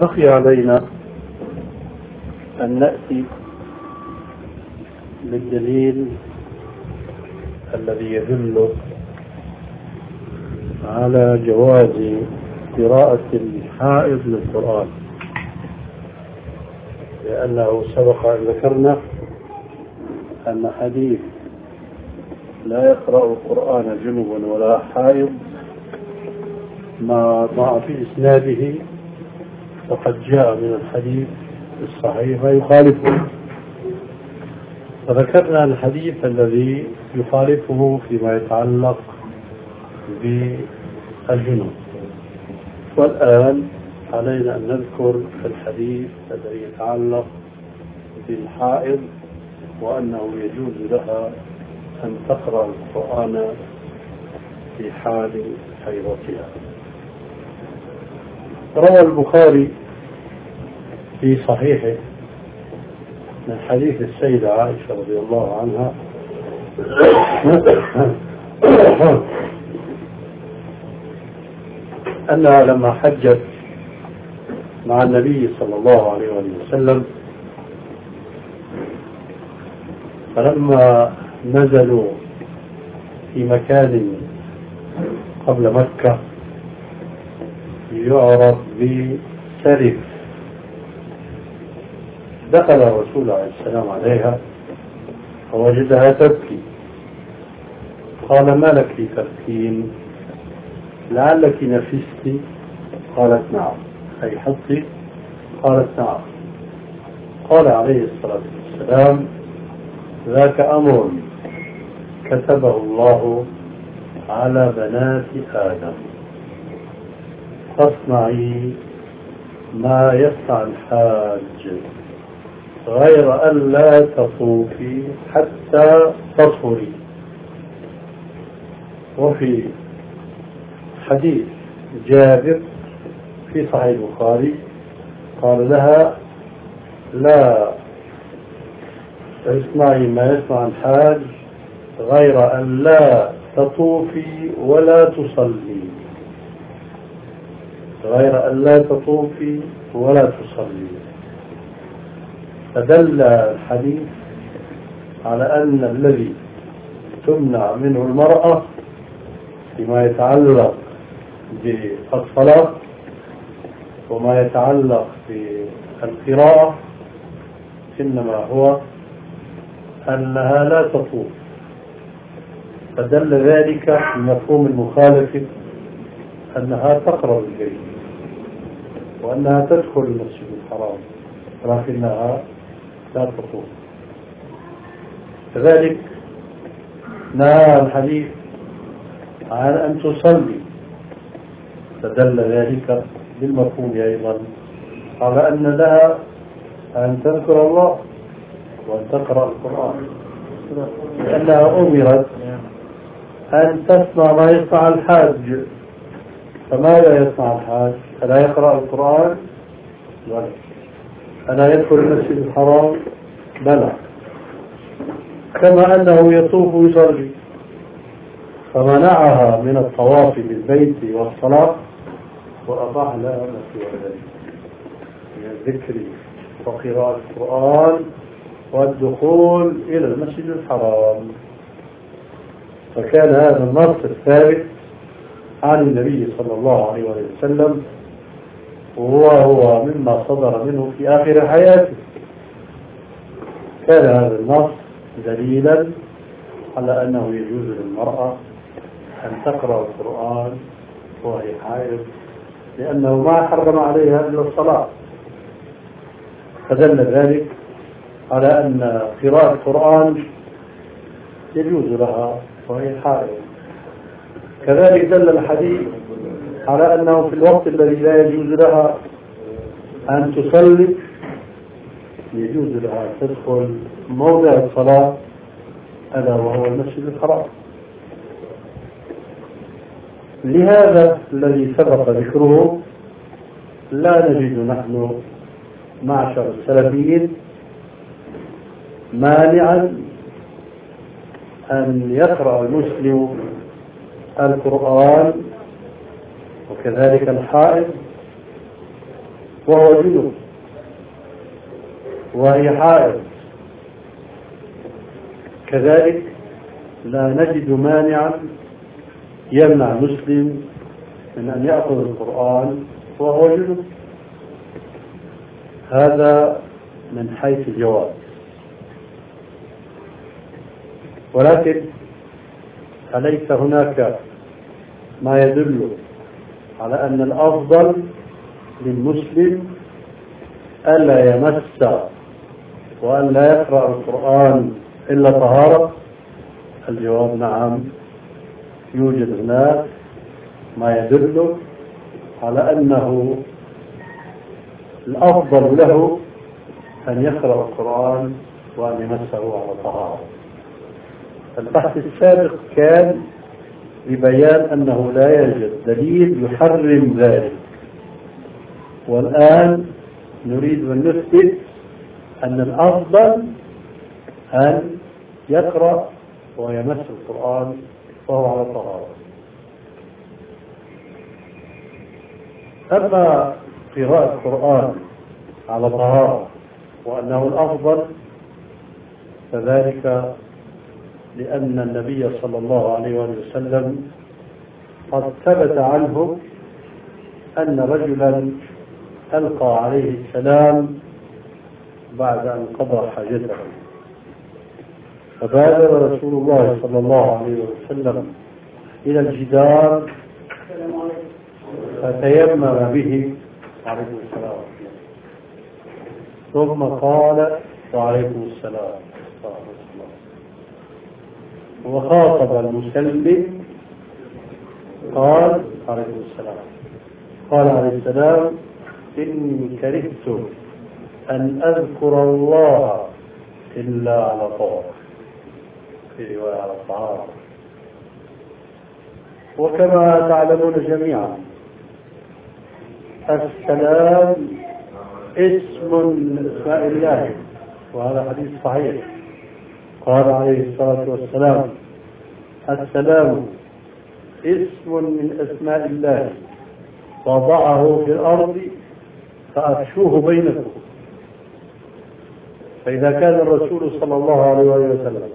بقي علينا أن نأتي بالدليل الذي يدل على جواز قراءة الحائض للقرآن، لأنه سبق أن ذكرنا أن حديث لا يقرأ القرآن جنب ولا حائض ما ضاع في إسناده وقد جاء من الحديث الصحيح يخالفه، فذكرنا الحديث الذي يخالفه فيما يتعلق بالجنوب، والآن علينا أن نذكر الحديث الذي يتعلق بالحائض وأنه يجوز لها أن تقرأ القرآن في حال حيضتها. روى البخاري في صحيحه من حديث السيدة عائشة رضي الله عنها أنها لما حجت مع النبي صلى الله عليه وسلم فلما نزلوا في مكان قبل مكة يعرف بسرف، دخل الرسول عليه السلام عليها فوجدها تبكي، قال: ما لك تبكين؟ لعلك نفست؟ قالت: نعم. أي حطي؟ قالت: نعم. قال عليه الصلاة والسلام: ذاك أمر كتبه الله على بنات آدم، فاصنعي ما يصنع الحاج غير أن لا تطوفي حتى تطهري. وفي حديث جابر في صحيح البخاري قال لها: لا اصنعي ما يصنع الحاج غير أن لا تطوفي ولا تصلي، غير أن لا تطوفي ولا تصلي. فدل الحديث على أن الذي تمنع منه المرأة فيما يتعلق بالصلاة وما يتعلق بالقراءة إنما هو أنها لا تطوف، فدل ذلك المفهوم المخالف أنها تقرأ البيت وأنها تدخل المسجد الحرام لكنها لا تطوف. كذلك نهى الحديث عن أن تصلي، فدل ذلك بالمفهوم أيضا على أن لها أن تذكر الله وأن تقرأ القرآن، لأنها أمرت أن تصنع ما يصنع الحاج. فماذا يصنع الحاج؟ ألا يقرأ القرآن؟ بلى. ألا يدخل المسجد الحرام؟ بلى. كما أنه يطوف ويصلي، فمنعها من الطواف بالبيت والصلاة وأباح لها ما سوى ذلك من الذكر وقراءة القرآن والدخول إلى المسجد الحرام. فكان هذا النص الثابت عن النبي صلى الله عليه وسلم، وهو مما صدر منه في آخر حياته. كان هذا النص دليلا على أنه يجوز للمرأة أن تقرأ القرآن وهي حائض، لأنه ما حرم عليها إلا الصلاة، فدل ذلك على أن قراءة القرآن يجوز لها وهي حائض. كذلك دل الحديث على أنه في الوقت الذي لا يجوز لها أن تصلي يجوز لها تدخل موضع الصلاة ألا وهو المسجد الحرام. لهذا الذي سبق ذكره لا نجد نحن معشر السلفيين مانعا أن يقرأ المسلم القرآن وكذلك الحائض وهو جنب وهي حائض، كذلك لا نجد مانعا يمنع المسلم من أن يأخذ القرآن وهو جنب. هذا من حيث الجواز. ولكن أليس هناك ما يدل على أن الأفضل للمسلم ألا يمس وألا يقرأ القرآن إلا طهارة؟ الجواب نعم، يوجد هناك ما يدل على أنه الأفضل له أن يقرأ القرآن وأن يمسه على طهارة. البحث السابق كان لبيان أنه لا يوجد دليل يحرم ذلك، والآن نريد أن نثبت أن الأفضل أن يقرأ ويمس القرآن وهو على طهارة. أما قراءة القرآن على طهارة وأنه الأفضل، فذلك لأن النبي صلى الله عليه وسلم قد ثبت عنه أن رجلا ألقى عليه السلام بعد أن قضى حاجته، فبادر رسول الله صلى الله عليه وسلم إلى الجدار فتيمم به عليه السلام، ثم قال وعليكم السلام وخاطب المسلم قال عليكم السلام، قال عليه السلام إني كرهت أن أذكر الله إلا على طهارة، في رواية على طهارة. وكما تعلمون جميعا السلام اسم من أسماء الله، وهذا حديث صحيح. قال عليه الصلاة والسلام السلام اسم من أسماء الله وضعه في الأرض فأفشوه بينكم. فإذا كان الرسول صلى الله عليه وسلم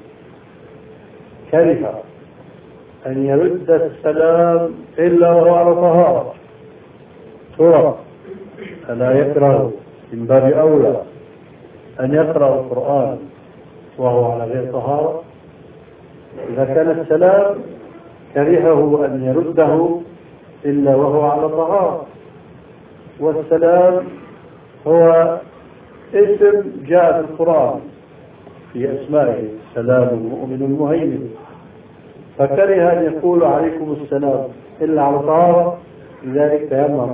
كره أن يرد السلام إلا وهو على طهارة، ترى ألا يكره من باب أولى أن يقرأ القرآن وهو على غير طهارة؟ إذا كان السلام كرهه أن يرده إلا وهو على طهارة، والسلام هو اسم جاء في القرآن في أسمائه سلام المؤمن المهيمن، فكره أن يقول عليكم السلام إلا على طهارة، لذلك تيمم.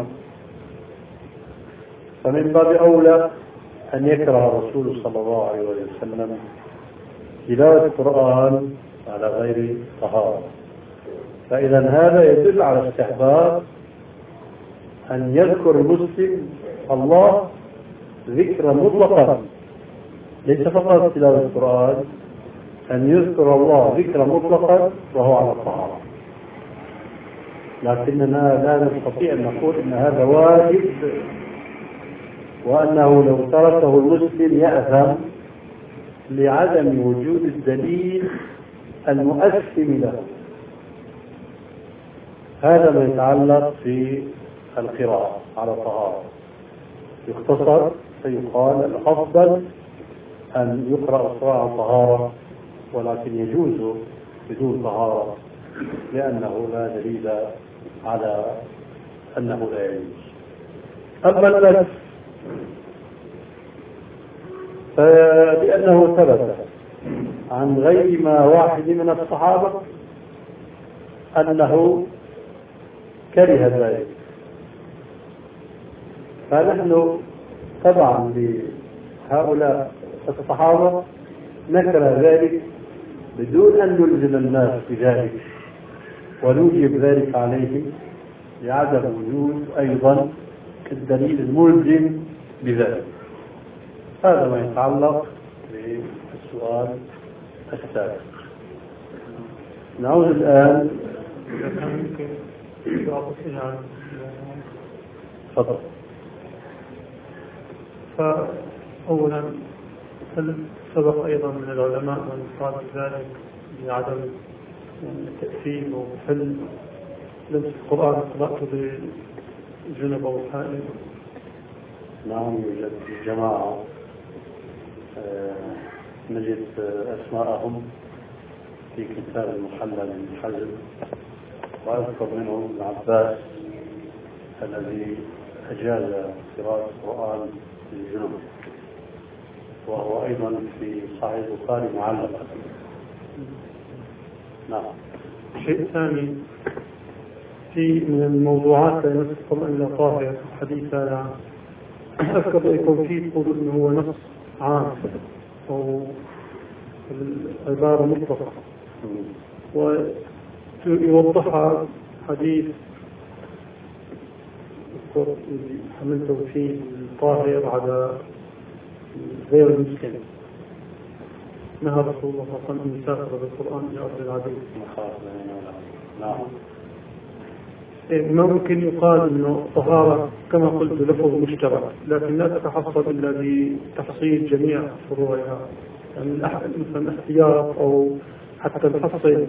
فمن باب أولى أن يكره الرسول صلى الله عليه وسلم تلاوة القرآن على غير طهارة. فإذا هذا يدل على استحباب أن يذكر المسلم الله ذكرا مطلقا، ليس فقط تلاوة القرآن، أن يذكر الله ذكرا مطلقا وهو على الطهارة. لكننا لا نستطيع أن نقول أن هذا واجب وأنه لو تركه المسلم يأثم لعدم وجود الدليل المؤثم له. هذا ما يتعلق في القراءة على طهارة. يختصر فيقال الأفضل أن يقرأ القرآن على طهارة، ولكن يجوز بدون طهارة لأنه لا دليل على أنه لا يجوز. أما النفس فلأنه ثبت عن غير ما واحد من الصحابة أنه كره ذلك، فنحن طبعا لهؤلاء الصحابة نكره ذلك بدون أن نلزم الناس بذلك ونوجب ذلك عليه لعدم وجود أيضا الدليل الملزم بذلك. هذا ما يتعلق بالسؤال السابق. نعود الآن. تفضل. فأولا هل سبق أيضا من العلماء من قال ذلك بعدم التأثير وهل لمس القرآن قرأته بالجنب أو الحائل؟ نعم، يوجد جماعة نجد أسماءهم في كتاب المحلل من حزم، وأذكر منهم ابن عباس الذي أجاز قراءة القرآن بالجنب، وهو أيضا في صحيح البخاري معلقا. نعم. شيء ثاني، في من الموضوعات لا يمس القرآن إلا طاهر الحديث هذا أذكر يكون فيه يقول إنه هو نص عام أو العبارة مطلقة، ويوضحها حديث حملته فيه الطاهر على غير المسلم، نهى رسول الله صلى الله عليه وسلم أن يسافر بالقرآن إلى أرض العدو. نعم. ممكن يقال انه الطهارة كما قلت لفظ مشترك، لكن لا تتحصل الا بتحصيل جميع فروعها، يعني مثلا احتياط او حتى تحصل.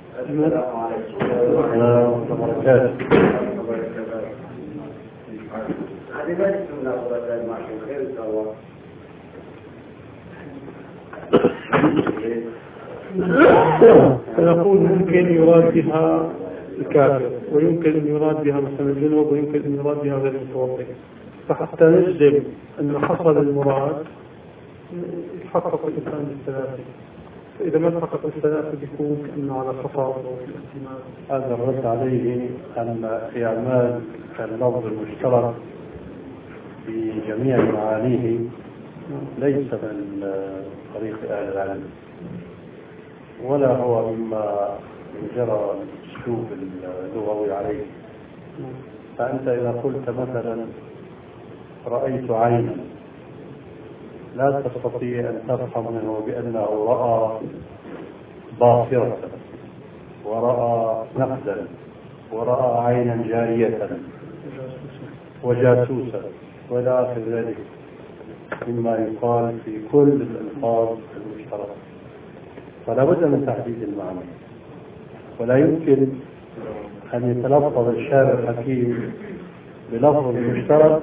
فنقول ممكن يراد بها الكافر، ويمكن أن يراد بها مثلا الجنوب، ويمكن أن يراد بها غير المتوضئ، فحتى نجزم أن حصل المراد يحقق الإنسان بالثلاثة، فإذا ما تحقق الثلاثة بيكون كأنه على خطأ أو الاحتمال. هذا الرد عليه أن إعمال اللفظ المشترك في جميع معانيه ليس من طريق أهل العلم، ولا هو مما جرى الأسلوب اللغوي عليه. فأنت إذا قلت مثلا رأيت عينا، لا تستطيع أن تفهم منه بأنه رأى باصرة ورأى نقدا ورأى عينا جارية وجاسوسا وإلى آخر ذلك مما يقال في كل الألفاظ المشتركة. فلا بد من تحديد المعنى، ولا يمكن أن يتلفظ الشارع الحكيم بلفظ مشترك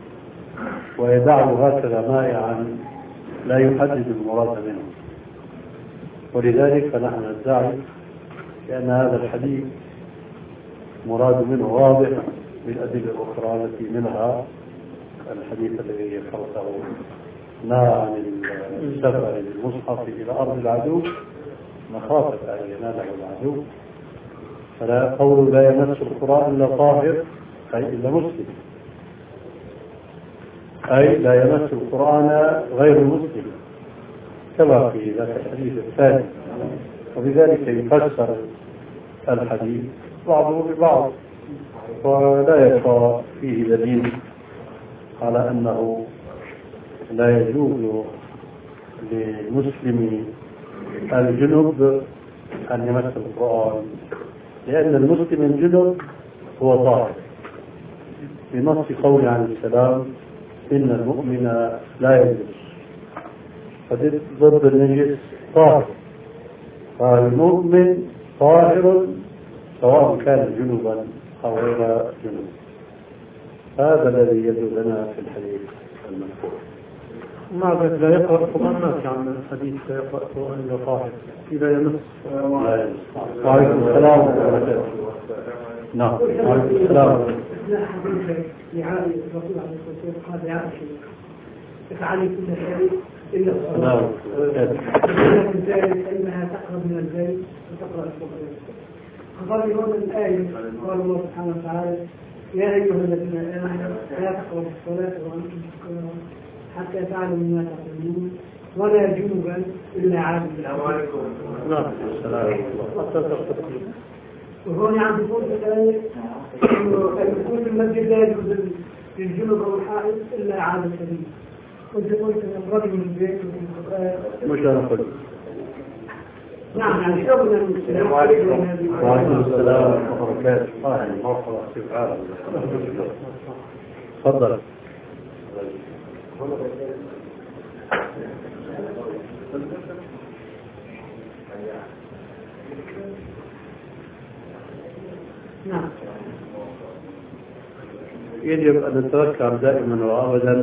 ويدعه هكذا مائعا لا يحدد المراد منه. ولذلك فنحن ندعي بأن هذا الحديث مراد منه واضح بالأدلة الأخرى التي منها الحديث الذي ذكرته نهى عن السفر بالمصحف إلى أرض العدو مخافة أن يناله العدو، فلا قول لا يمس القرآن إلا طاهر أي إلا مسلم، أي لا يمس القرآن غير مسلم كما في ذاك الحديث الثاني. وبذلك يفسر الحديث بعضه ببعض، ولا يبقى فيه دليل على أنه لا يجوز للمسلم الجنب أن يمس القرآن، لأن المسلم الجنب هو طاهر بنص قول عليه السلام إن المؤمن لا ينجس، فضد النجس طاهر، فالمؤمن طاهر سواء كان جنبا أو غير جنب. هذا الذي يدل لنا في الحديث المذكور. مع ذلك لا يقرأ القرآن، ما في عن الحديث لا يقرأ القرآن إلا طاهر إذا يمس. وعليكم السلام ورحمة الله. نعم، وعليكم السلام. لعائشة الرسول عليه الصلاة والسلام قال لعائشة افعلي كل شيء إلا الصلاة، فإنها تقرب من البيت وتقرأ القرآن. فقال هنا الآية قال الله سبحانه وتعالى يا أيها الذين آمنوا لا تقربوا الصلاة وأنتم سكارى حتى تعلموا ما تقولون ولا جنبا إلا عابر. السلام عليكم. نعم السلام. وهنا عم بيقول في الآية إنه يكون في المسجد لا يجوز للجنب أو الحائط إلا عابر سبيل. كنت قلت أن الرجل من البيت وفي القرآن مش أنا قلت. نعم يعني شغلنا من السلام عليكم. وعليكم السلام ورحمة الله وبركاته. مرحبا كيف حالك؟ تفضل. نعم. يجب أن نتذكر دائما وأبدا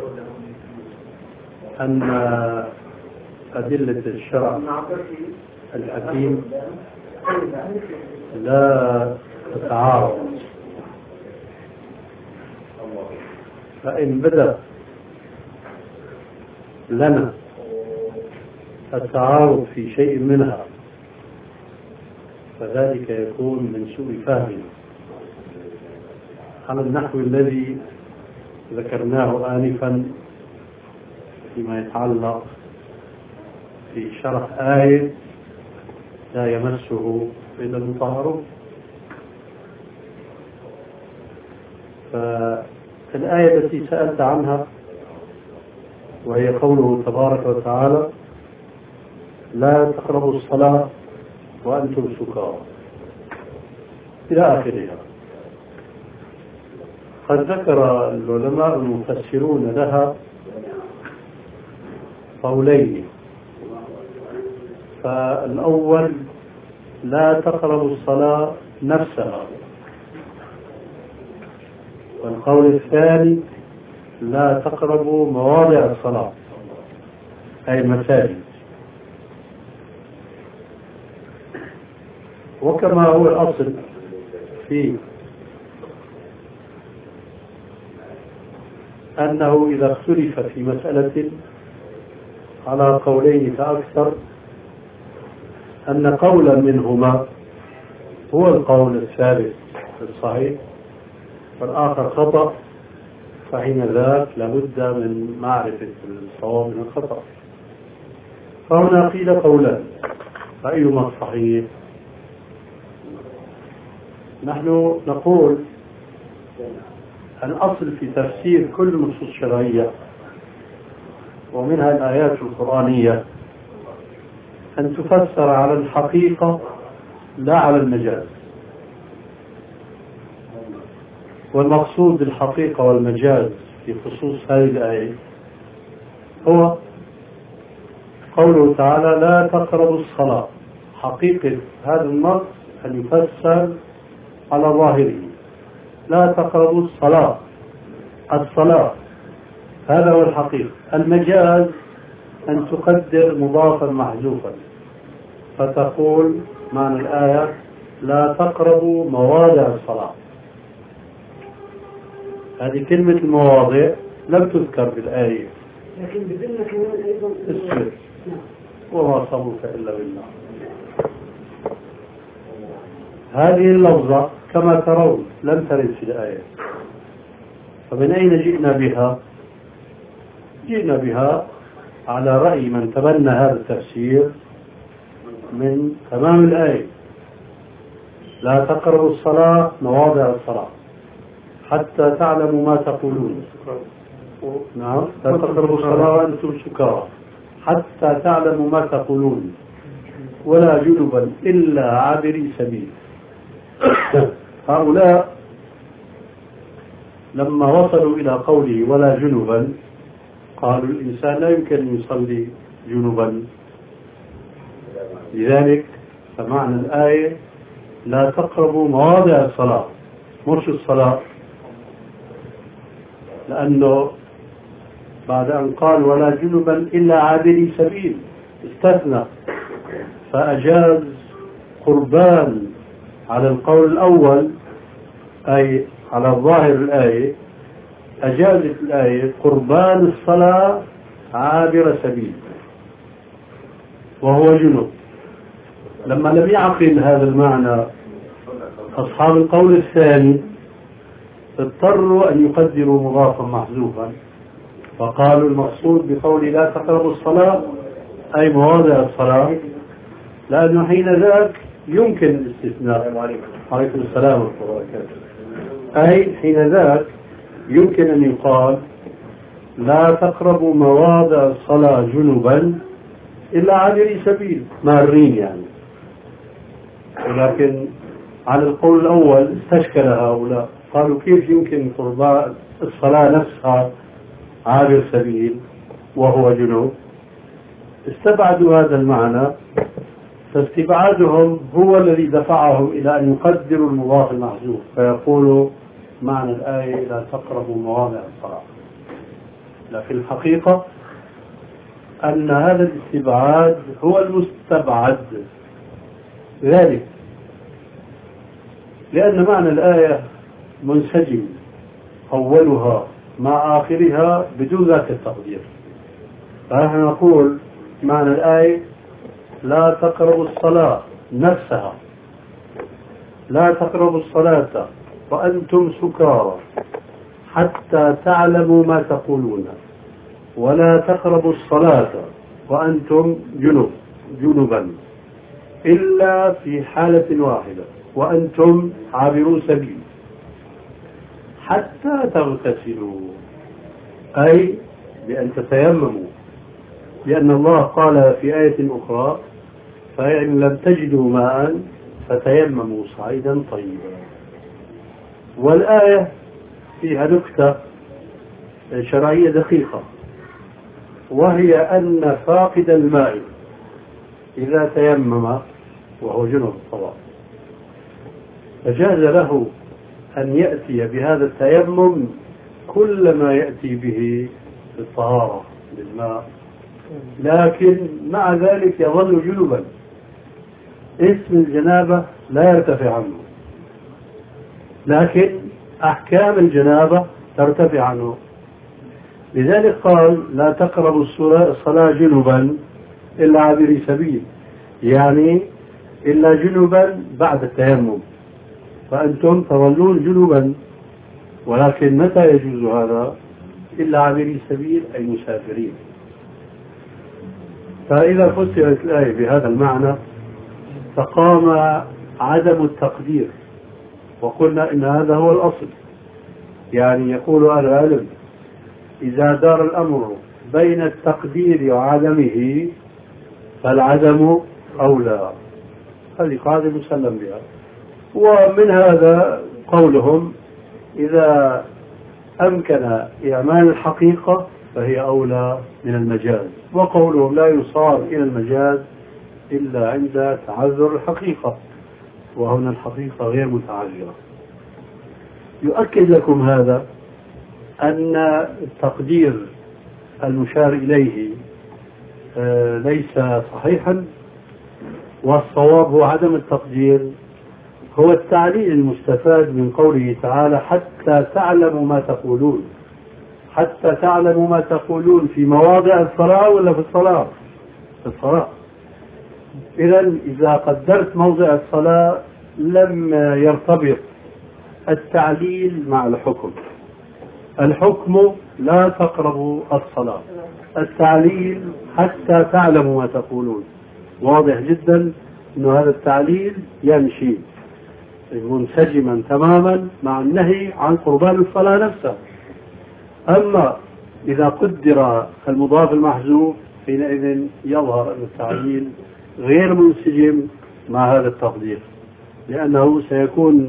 أن أدلة الشرع الحكيم لا تتعارض، فإن بدأ لنا التعارض في شيء منها فذلك يكون من سوء فهم على النحو الذي ذكرناه آنفا فيما يتعلق في شرح آية لا يمسه إلا المطهرون. فالآية التي سألت عنها وهي قوله تبارك وتعالى لا تقربوا الصلاة وأنتم سكارى إلى آخرها، قد ذكر العلماء المفسرون لها قولين. فالأول لا تقربوا الصلاة نفسها، والقول الثاني لا تقربوا مواضع الصلاة أي المساجد. وكما هو الأصل في أنه إذا اختلف في مسألة على قولين فأكثر أن قولا منهما هو القول الثابت الصحيح والآخر خطأ، فحين ذاك لابد من معرفة الصواب من الخطأ. فهنا قيل قولان، فأيهما الصحيح؟ نحن نقول الأصل في تفسير كل النصوص الشرعية ومنها الآيات القرآنية أن تفسر على الحقيقة لا على المجاز. والمقصود بالحقيقة والمجاز في خصوص هذه الآية هو قوله تعالى لا تقربوا الصلاة. حقيقة هذا النص أن يفسر على ظاهره، لا تقربوا الصلاة، الصلاة هذا هو الحقيقة. المجاز أن تقدر مضافا محذوفا فتقول معنى الآية لا تقربوا مواضع الصلاة. هذه كلمة المواضع لم تذكر بالآية، لكن بدلنا كمان أيضا السر وما صبرك إلا بالله. هذه اللفظة كما ترون لم ترد في الآية، فمن أين جئنا بها؟ جئنا بها على رأي من تبنى هذا التفسير من تمام الآية لا تقربوا الصلاة مواضع الصلاة حتى تعلموا ما تقولون. نعم، لا تقربوا الصلاة وأنتم سكارى حتى تعلموا ما تقولون ولا جنبا إلا عابري سبيل. هؤلاء لما وصلوا إلى قوله ولا جنبا قالوا الإنسان لا يمكن أن يصلي جنبا، لذلك فمعنى الآية لا تقربوا مواضع الصلاة مش الصلاة، لأنه بعد أن قال ولا جنبا إلا عابري سبيل استثنى فأجاز قربان على القول الأول، أي على ظاهر الآية أجازت الآية قربان الصلاة عابر سبيل وهو جنب. لما لم يعقل هذا المعنى أصحاب القول الثاني اضطروا أن يقدروا مضافا محذوفا فقالوا المقصود بقول لا تقربوا الصلاة أي مواضع الصلاة، لأنه حين ذاك يمكن الاستثناء. عليكم السلام ورحمة الله وبركاته. أي حين ذاك يمكن أن يقال لا تقربوا مواضع الصلاة جنبا إلا عابري سبيل مارين يعني. ولكن على القول الأول استشكل هؤلاء، قالوا كيف يمكن قربان الصلاة نفسها عابر سبيل وهو جنوب استبعدوا هذا المعنى، فاستبعادهم هو الذي دفعهم إلى أن يقدروا المضاف المحذوف فيقولوا معنى الآية لا تقربوا مواضع الصلاة. لكن الحقيقة أن هذا الاستبعاد هو المستبعد، ذلك لأن معنى الآية منسجم أولها مع آخرها بدون ذاك التقدير. فنحن نقول معنى الآية لا تقربوا الصلاة نفسها، لا تقربوا الصلاة وأنتم سكارى حتى تعلموا ما تقولون، ولا تقربوا الصلاة وأنتم جنبا إلا في حالة واحدة وأنتم عابروا سبيل حتى تغتسلوا، أي بأن تتيمموا، لأن الله قال في آية أخرى فإن لم تجدوا ماء فتيمموا صعيدا طيبا. والآية فيها نكتة شرعية دقيقة، وهي أن فاقد الماء إذا تيمم وهو جنب طبعا فجاز له أن يأتي بهذا التيمم كل ما يأتي به الطهارة بالماء، لكن مع ذلك يظل جنبا، اسم الجنابة لا يرتفع عنه، لكن أحكام الجنابة ترتفع عنه. لذلك قال لا تقربوا الصلاة جنبا إلا عابري سبيل، يعني إلا جنبا بعد التيمم، فأنتم تظلون جنبا، ولكن متى يجوز هذا؟ إلا عابري سبيل أي مسافرين. فإذا فسرت الآية بهذا المعنى فقام عدم التقدير، وقلنا إن هذا هو الأصل. يعني يقول أهل العلم إذا دار الأمر بين التقدير وعدمه فالعدم أولى، هذه قاعدة مسلم بها. ومن هذا قولهم إذا أمكن إعمال الحقيقة فهي أولى من المجاز، وقولهم لا يصار إلى المجاز إلا عند تعذر الحقيقة، وهنا الحقيقة غير متعذرة. يؤكد لكم هذا أن التقدير المشار إليه ليس صحيحا، والصواب هو عدم التقدير، هو التعليل المستفاد من قوله تعالى حتى تعلموا ما تقولون. حتى تعلموا ما تقولون في مواضع الصلاة ولا في الصلاة؟ في الصلاة. إذا قدرت موضع الصلاة لم يرتبط التعليل مع الحكم. الحكم لا تقربوا الصلاة، التعليل حتى تعلموا ما تقولون. واضح جدا أن هذا التعليل يمشي منسجما تماما مع النهي عن قربان الصلاة نفسها. أما إذا قدر المضاف المحذوف حينئذ يظهر أن التعليل غير منسجم مع هذا التقدير، لأنه سيكون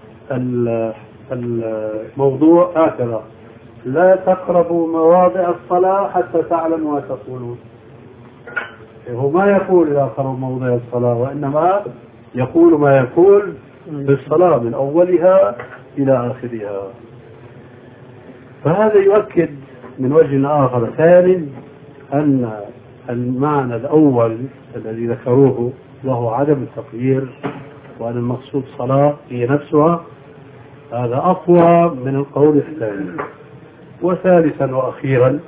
الموضوع هكذا لا تقربوا مواضع الصلاة حتى تعلموا ما تقولون. هو ما يقول إذا قربوا موضع الصلاة، وإنما يقول ما يقول بالصلاة من أولها إلى آخرها. فهذا يؤكد من وجه آخر ثاني أن المعنى الأول الذي ذكروه وهو عدم التقدير وأن المقصود صلاة هي نفسها، هذا أقوى من القول الثاني. وثالثا وأخيرا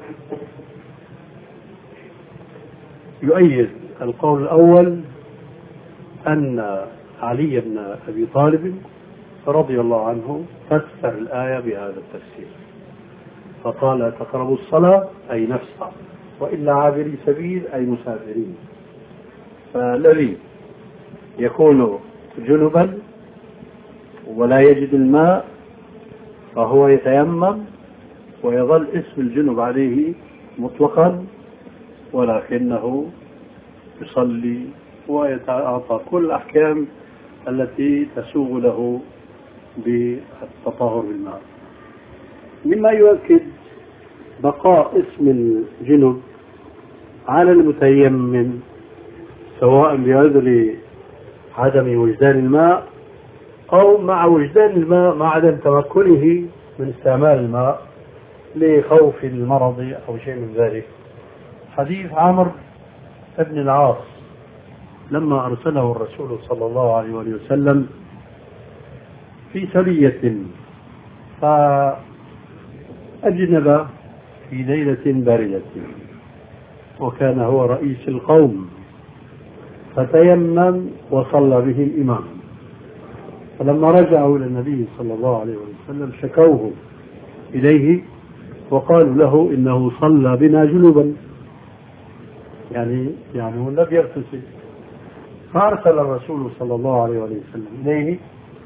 يؤيد القول الأول أن علي بن أبي طالب رضي الله عنه فسر الآية بهذا التفسير، فقال تقربوا الصلاة أي نفسها، وإلا عابري سبيل أي مسافرين. فالذي يكون جنبا ولا يجد الماء فهو يتيمم ويظل اسم الجنب عليه مطلقا، ولكنه يصلي ويتعاطى كل الأحكام التي تسوغ له بالتطهر بالماء. مما يؤكد بقاء اسم الجنب على المتيمم سواء بعذر عدم وجدان الماء أو مع وجدان الماء مع عدم تمكنه من استعمال الماء لخوف المرض أو شيء من ذلك. حديث عمرو بن العاص لما أرسله الرسول صلى الله عليه وسلم في سرية فأجنب في ليلة باردة وكان هو رئيس القوم فتيمم وصلى به الإمام، فلما رجعوا إلى النبي صلى الله عليه وسلم شكوه إليه وقالوا له إنه صلى بنا جنوبا، يعني هو لم يغتسل. فأرسل الرسول صلى الله عليه وسلم إليه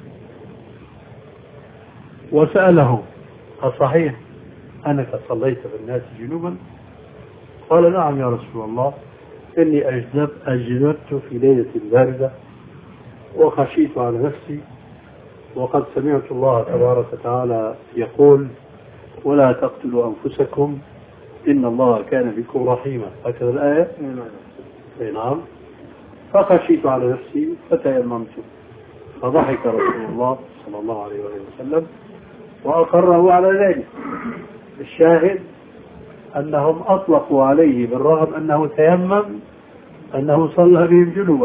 وسأله أصحيح أنك صليت بالناس جنوبا؟ قال نعم يا رسول الله، إني أجنبت في ليلة باردة وخشيت على نفسي، وقد سمعت الله تبارك وتعالى يقول ولا تقتلوا أنفسكم إن الله كان بكم رحيما، هكذا الآية. نعم. فخشيت على نفسي فتيممت، فضحك رسول الله صلى الله عليه وسلم وأقره على ذلك. الشاهد أنهم أطلقوا عليه بالرغم أنه تيمم أنه صلى بهم جنوبا.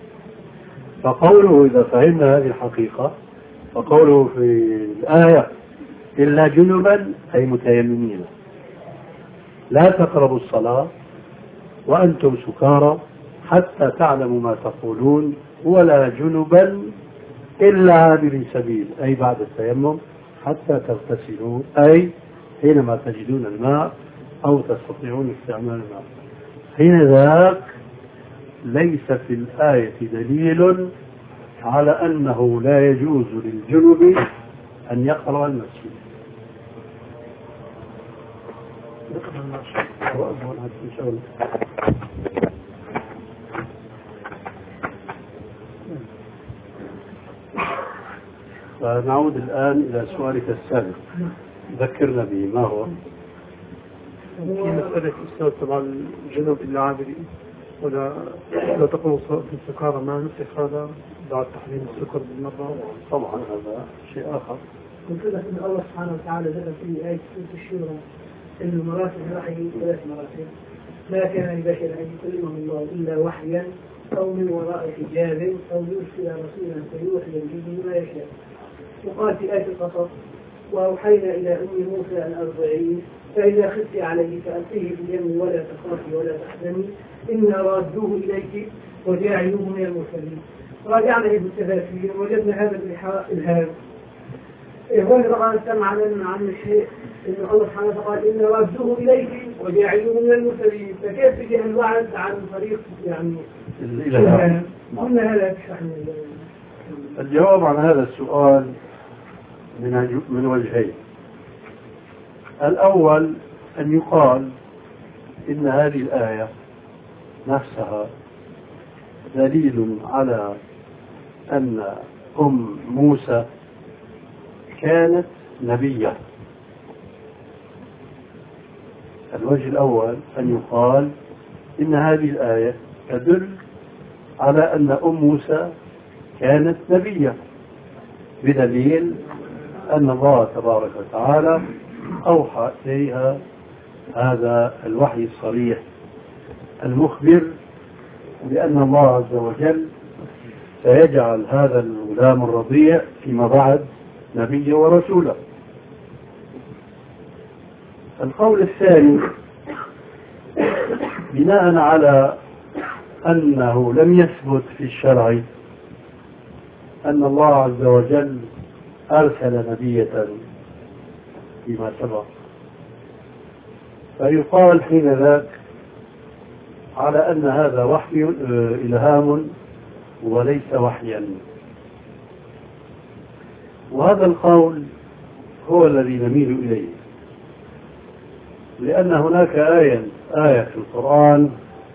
فقوله إذا فهمنا هذه الحقيقة فقوله في الآية إلا جنبا أي متيممين، لا تقربوا الصلاة وأنتم سكارى حتى تعلموا ما تقولون ولا جنبا إلا عابر سبيل، أي بعد التيمم حتى تغتسلوا، أي حينما تجدون الماء أو تستطيعون استعمال الماء. حين ذاك ليس في الآية دليل على أنه لا يجوز للجنب أن يقرأ المسجد. فنعود الآن إلى سؤالك السابق، ذكرنا به ما هو؟ في مسألة إسناد طبعا الجنوب إلا عابري ولا تقوم في السكارى، ما نسخ هذا بعد تحريم السكر بالمرة؟ طبعا هذا شيء آخر. قلت لك أن الله سبحانه وتعالى ذكر في آية سورة الشورى أن مراتب الوحي 3 مراتب، ما كان لبشر أن يكلمه الله إلا وحيا أو من وراء حجاب أو يرسل رسولا فيوحي به ما يشاء. وقال في آية القصص وأوحينا إلى أم موسى أن أرضعيه فإذا خفت عليه فألقيه في اليم ولا تخافي ولا تحزني إنا رادوه إليك وجاعلوه من المرسلين. راجعنا ابن التفاسير وجدنا هذا الإيحاء الهام. هون طبعا سمع لنا عن الشيء إن الله سبحانه وتعالى قال إنا رادوه إليك وجاعلوه من المرسلين، فكيف تجي الوعد عن طريق يعني الإلهام؟ قلنا هذا يشرح الجواب عن هذا السؤال من وجهين. الأول أن يقال إن هذه الآية نفسها دليل على أن أم موسى كانت نبية. الوجه الأول أن يقال إن هذه الآية تدل على أن أم موسى كانت نبية، بدليل أن الله تبارك وتعالى أوحى إليها هذا الوحي الصريح المخبر بأن الله عز وجل سيجعل هذا الغلام الرضيع فيما بعد نبيا ورسولا. القول الثاني بناء على أنه لم يثبت في الشرع أن الله عز وجل أرسل نبية فيما سبق، فيقال حين ذاك على أن هذا وحي إلهام وليس وحيا. وهذا القول هو الذي نميل إليه، لأن هناك آية في القرآن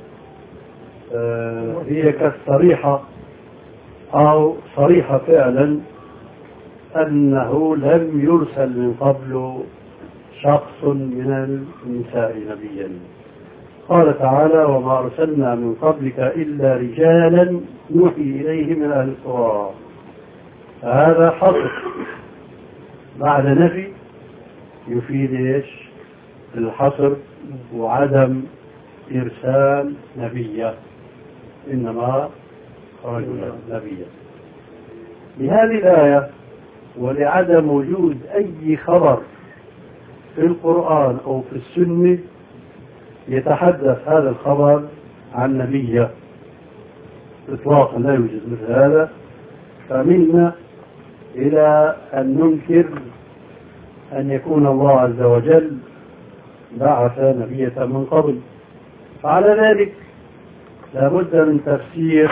هي كالصريحة أو صريحة فعلا أنه لم يرسل من قبل شخص من النساء نبيا. قال تعالى: وما أرسلنا من قبلك إلا رجالا نوحي إليهم من أهل القرى. هذا حصر بعد نفي يفيد إيش؟ الحصر وعدم إرسال نبيا، إنما رجلا نبيا. بهذه الآية ولعدم وجود أي خبر في القرآن أو في السنة يتحدث هذا الخبر عن نبيه إطلاقا، لا يوجد مثل هذا، فمنا إلى أن ننكر أن يكون الله عز وجل بعث نبية من قبل. فعلى ذلك لابد من تفسير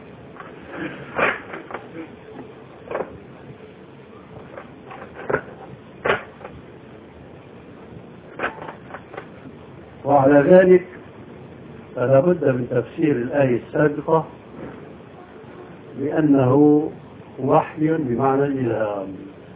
وعلى ذلك فلا بد من تفسير الآية السابقة بأنه وحي بمعنى الإلهام.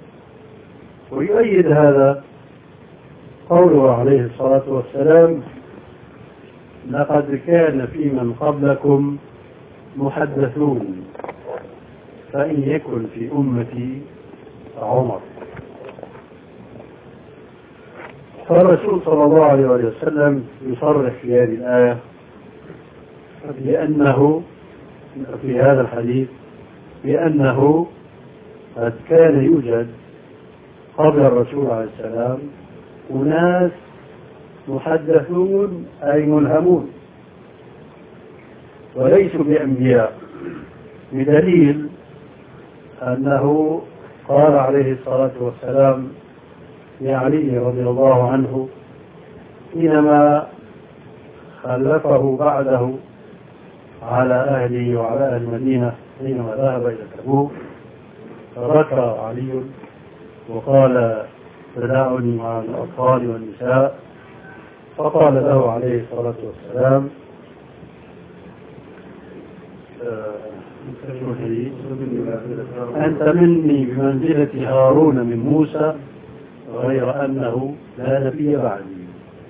ويؤيد هذا قوله عليه الصلاة والسلام: لقد كان في من قبلكم محدثون فإن يكن في أمتي عمر. فالرسول صلى الله عليه وسلم يصرح في هذه الآية بأنه في هذا الحديث بأنه قد كان يوجد قبل الرسول عليه السلام أناس محدثون أي ملهمون وليسوا بأنبياء، بدليل أنه قال عليه الصلاة والسلام لعلي رضي الله عنه حينما خلفه بعده على أهله وعلى أهل المدينة حينما ذهب إلى تبوك، فبكى علي وقال: تداعني مع الأطفال والنساء. فقال له عليه الصلاة والسلام: أنت مني بمنزلة هارون من موسى غير أنه لا نبي بعدي.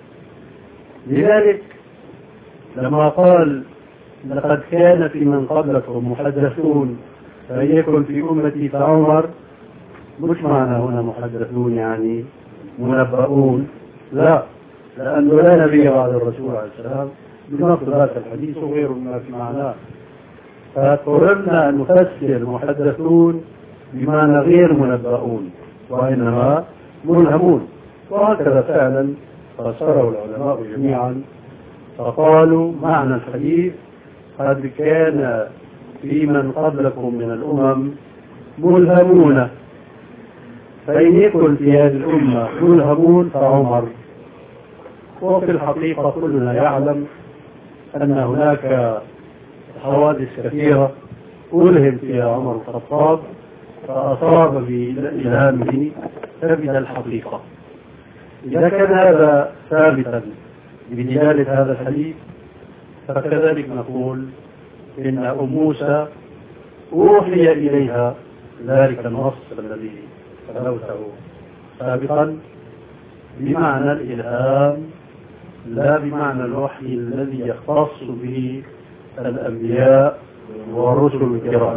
لذلك لما قال: لقد كان في من قبلكم محدثون فإن يكن في أمتي فعمر، مش معنى هنا محدثون يعني منبؤون، لا، لأنه لا نبي بعد الرسول عليه السلام بنص ذاك الحديث وغيره ما في معناه. فاضطررنا أن نفسر محدثون بمعنى غير منبؤون وإنما ملهمون، وهكذا فعلا فسره العلماء جميعا، فقالوا معنى الحديث: قد كان في من قبلكم من الأمم ملهمون فإن يكن في هذه الأمة ملهمون فعمر. وفي الحقيقة كلنا يعلم أن هناك حوادث كثيرة ألهم فيها عمر بن الخطاب فأصاب بإلهامه ثبت الحقيقة. إذا كان هذا ثابتا بدلالة هذا الحديث، فكذلك نقول إن أم موسى أوحي إليها ذلك النص الذي تلوته سابقا بمعنى الإلهام لا بمعنى الوحي الذي يختص به الأنبياء والرسل الكرام.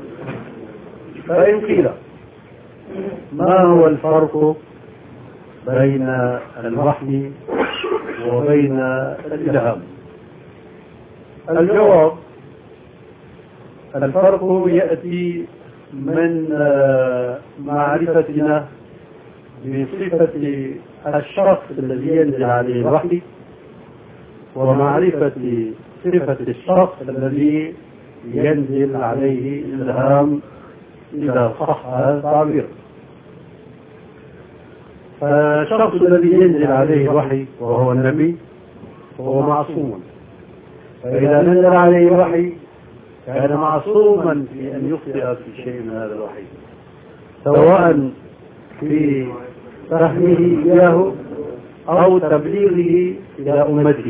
فإن قيل ما هو الفرق بين الوحي وبين الإلهام؟ الجواب: الفرق يأتي من معرفتنا بصفة الشخص الذي ينزل عليه الوحي ومعرفة صفة الشخص الذي ينزل عليه الإلهام إذا صح هذا التعبير. فالشخص الذي ينزل عليه الوحي وهو النبي فهو معصوم، فإذا نزل عليه الوحي كان معصوما في أن يخطئ في شيء من هذا الوحي، سواء في فهمه إياه أو تبليغه إلى أمته.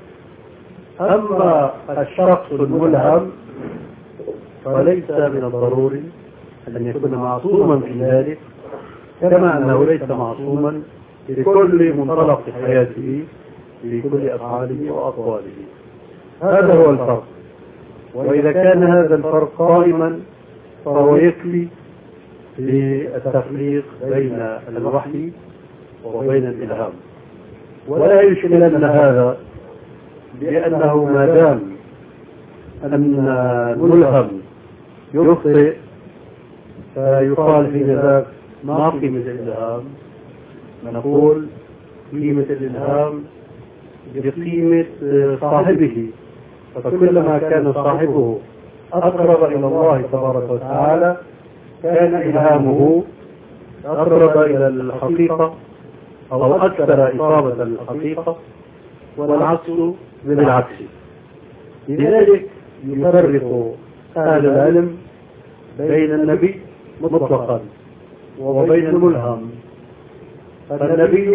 أما الشخص الملهم فليس من الضروري أن يكون معصوما في ذلك، كما أنه ليس معصوما في كل منطلق حياته، في كل أفعاله وأقواله. هذا هو الفرق. وإذا كان هذا الفرق قائما فهو يكفي للتفريق بين الوحي وبين الإلهام. ولا يشكلن هذا بأنه ما دام أن الملهم يخطئ فيقال في ذلك ما قيمة الإلهام. نقول قيمة الإلهام بقيمة صاحبه، فكلما كان صاحبه أقرب إلى الله تبارك وتعالى كان إلهامه أقرب إلى الحقيقة أو أكثر إصابة للحقيقة، والعكس بالعكس. لذلك يفرق أهل العلم بين النبي مطلقا وبين الملهم. فالنبي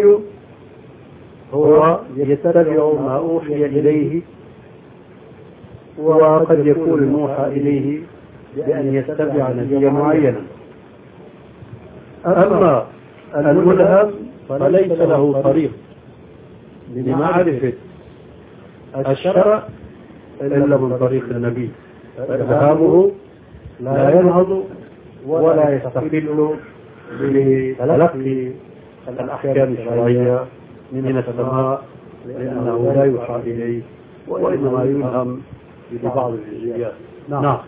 هو يتبع ما أوحي إليه، وقد يكون الموحى إليه بأن يتبع نبيا معينا. أما الملهم فليس له طريق لمعرفة الشرع إلا من طريق النبي، فإلهامه لا ينهض ولا يستقل بتلقي الأحكام الشرعية من السماء، لأنه لا يوحى إليه وإنما يلهم ببعض الجزئيات. نعم.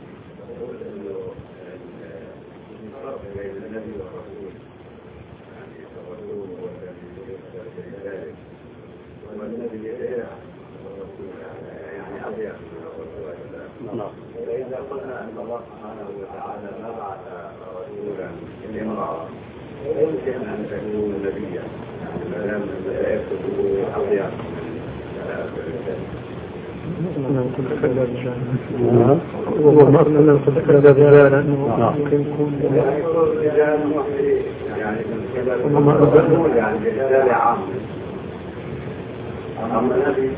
فإذا قلنا أن الله سبحانه وتعالى ما بعث رسولا لامرأة يمكن أن تكون نبيا، ما دام لا يكتب أضياف. رجال عام. أما النبي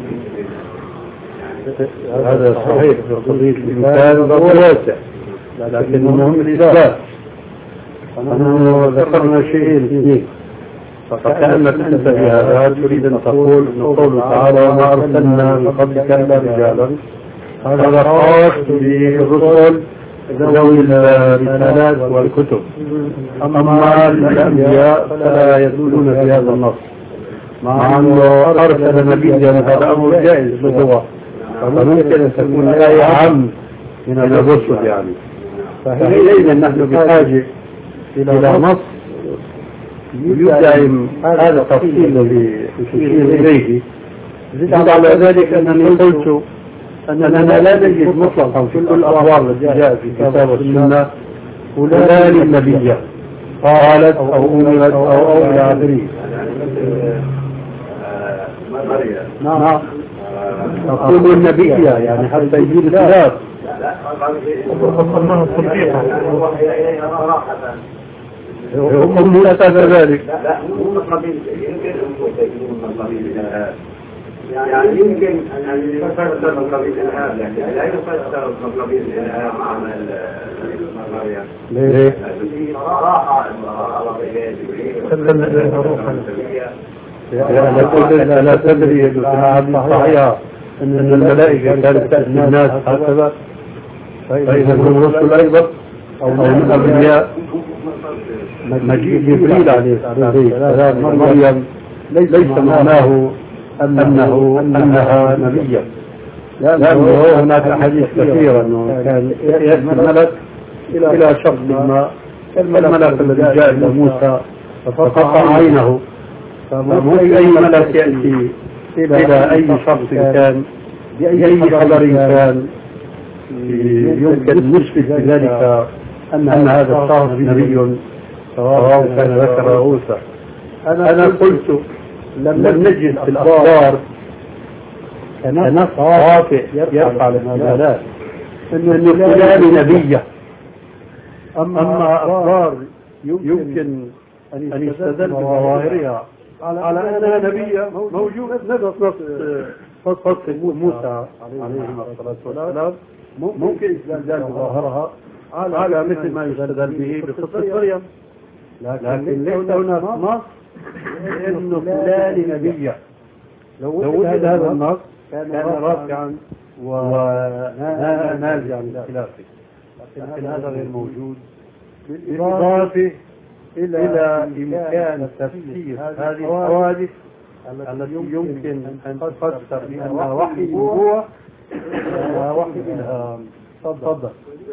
هذا صحيح في قضية الإنسان هو واسع، لكن المهم الإثبات. نحن ذكرنا شيئين اثنين، فكأنك أنت بهذا تريد أن تقول أن قوله تعالى وما أرسلنا من قبلك إلا رجالا، هذا خاص بالرسل ذوي الرسالات والكتب. أما الأنبياء فلا يدخلون في هذا النص، مع أنه أرسل نبيا هذا أمر جائز باللغة، فممكن أن تكون الآية عام من الرسل يعني. فحينئذ نحن بحاجة إلى نص يدعم هذا التفصيل الذي تشير إليه. زد على ذلك أنني قلت أننا لا نجد مطلقا في كل الأخبار التي جاءت في الكتاب والسنة فلان النبي قالت أو أمرت أو إلى آخره. نعم. تقول النبية يعني حتى يجيب الخلاف. هم موسى كذلك. لا مو من قبيل، يمكن أن يكون من قبيل الإرهاب. يعني يمكن أن يفسر من قبيل الإرهاب، لكن لا يفسر من قبيل الإرهاب عمل مريم. ليه؟ صراحة لا تدري صحيحة أن الملائكة كانت تأتي الناس هكذا، فإذا هم رسل أيضا أو من الأنبياء. مجيء جبريل عليه السلام مريم ليس معناه أنها نبيا، لأنه هناك أحاديث كثيرة أنه كان يأتي الملك إلى شخص ما، الملك الذي جاء إلى موسى فقطع عينه، فمو أي ملك يأتي إلى أي شخص كان بأي خبر كان يمكن نثبت بذلك أن هذا الشخص نبي سواء كان ذكر أو أنثى. أنا قلت لم نجد في الأخبار كنص قاطع يرفع الاحتمالات أن فلان نبية. أما أخبار يمكن أن يستدل بظواهرها على أنها نبية موجودة نفس قصة موسى عليه الصلاة والسلام، ممكن استدلال بظاهرها على مثل ما يستدل به بقصة مريم، لكن ليس هناك نص إنه فلان نبيا. لو وجد هذا النص كان رافعا ونازعا لخلافه، لكن هذا غير موجود، بالإضافة إلى إمكان تفسير هذه الحوادث التي يمكن أن تفسر بأنها وحي نبوة ووحي إلهام. تفضل.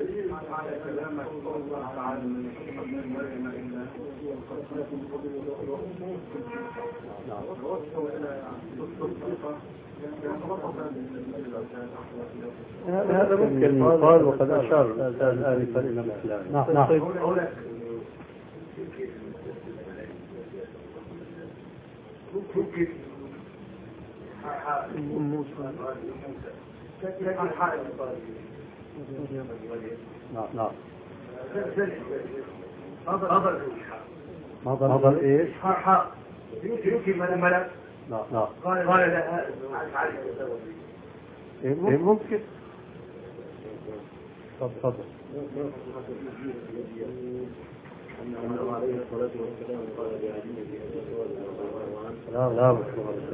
هذا ممكن يقال، وقد أشار الأستاذ آنفا إلى مثله. نعم. نعم. نظر ايش؟ يمكن من الملك. نعم. قال لها ايه ممكن. تفضل. أنه عليه الصلاة والسلام قال لعلي لا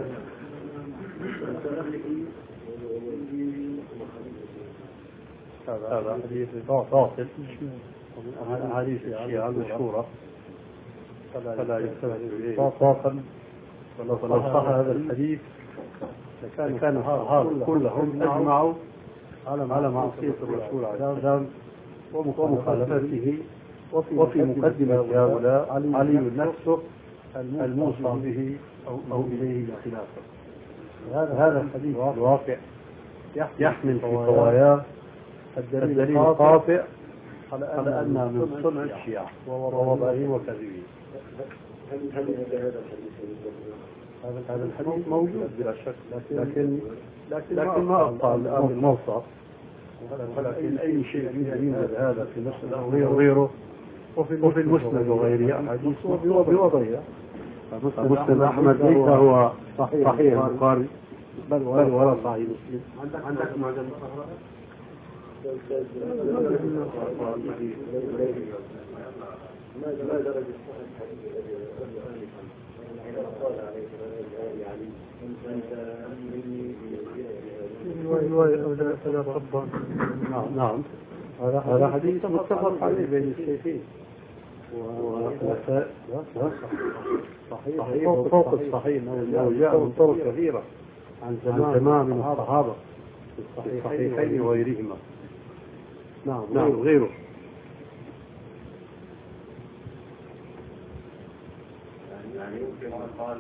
هذا حديث باطل، هذا حديث الشيعة المشهورة فلا يستند إليه إطلاقا. ولو صح هذا الحديث لكان الصحابة كلهم أجمعوا على معصية الرسول عليه السلام ومخالفته، وفي مقدمة هؤلاء علي نفسه الموصى به أو إليه الخلافة. هذا الحديث الواقع يحمل في طواياه الدليل القاطع على أنها من صنع الشيعة ووضعهم وكذبهم. هذا الحديث موجود بلا شك، لكن ما أبقى الآن الموصف. ولكن أي شيء يوجد هذا في مسند وغيره وفي المسند وغيره أحاديث بوضعها. مسند أحمد ليس هو صحيح البخاري بل ولا صحيح مسلم. عندك معجم ما درجة الحديث الذي قال عليه السلام يعني أنت مني نعم. هذا حديث متفق عليه بين الشيخين صحيح فوق الصحيح، أنه جاء من طرق كثيرة عن جماعة من الصحابة في الصحيحين وغيرهما. نعم غيره. يعني يمكن أن قال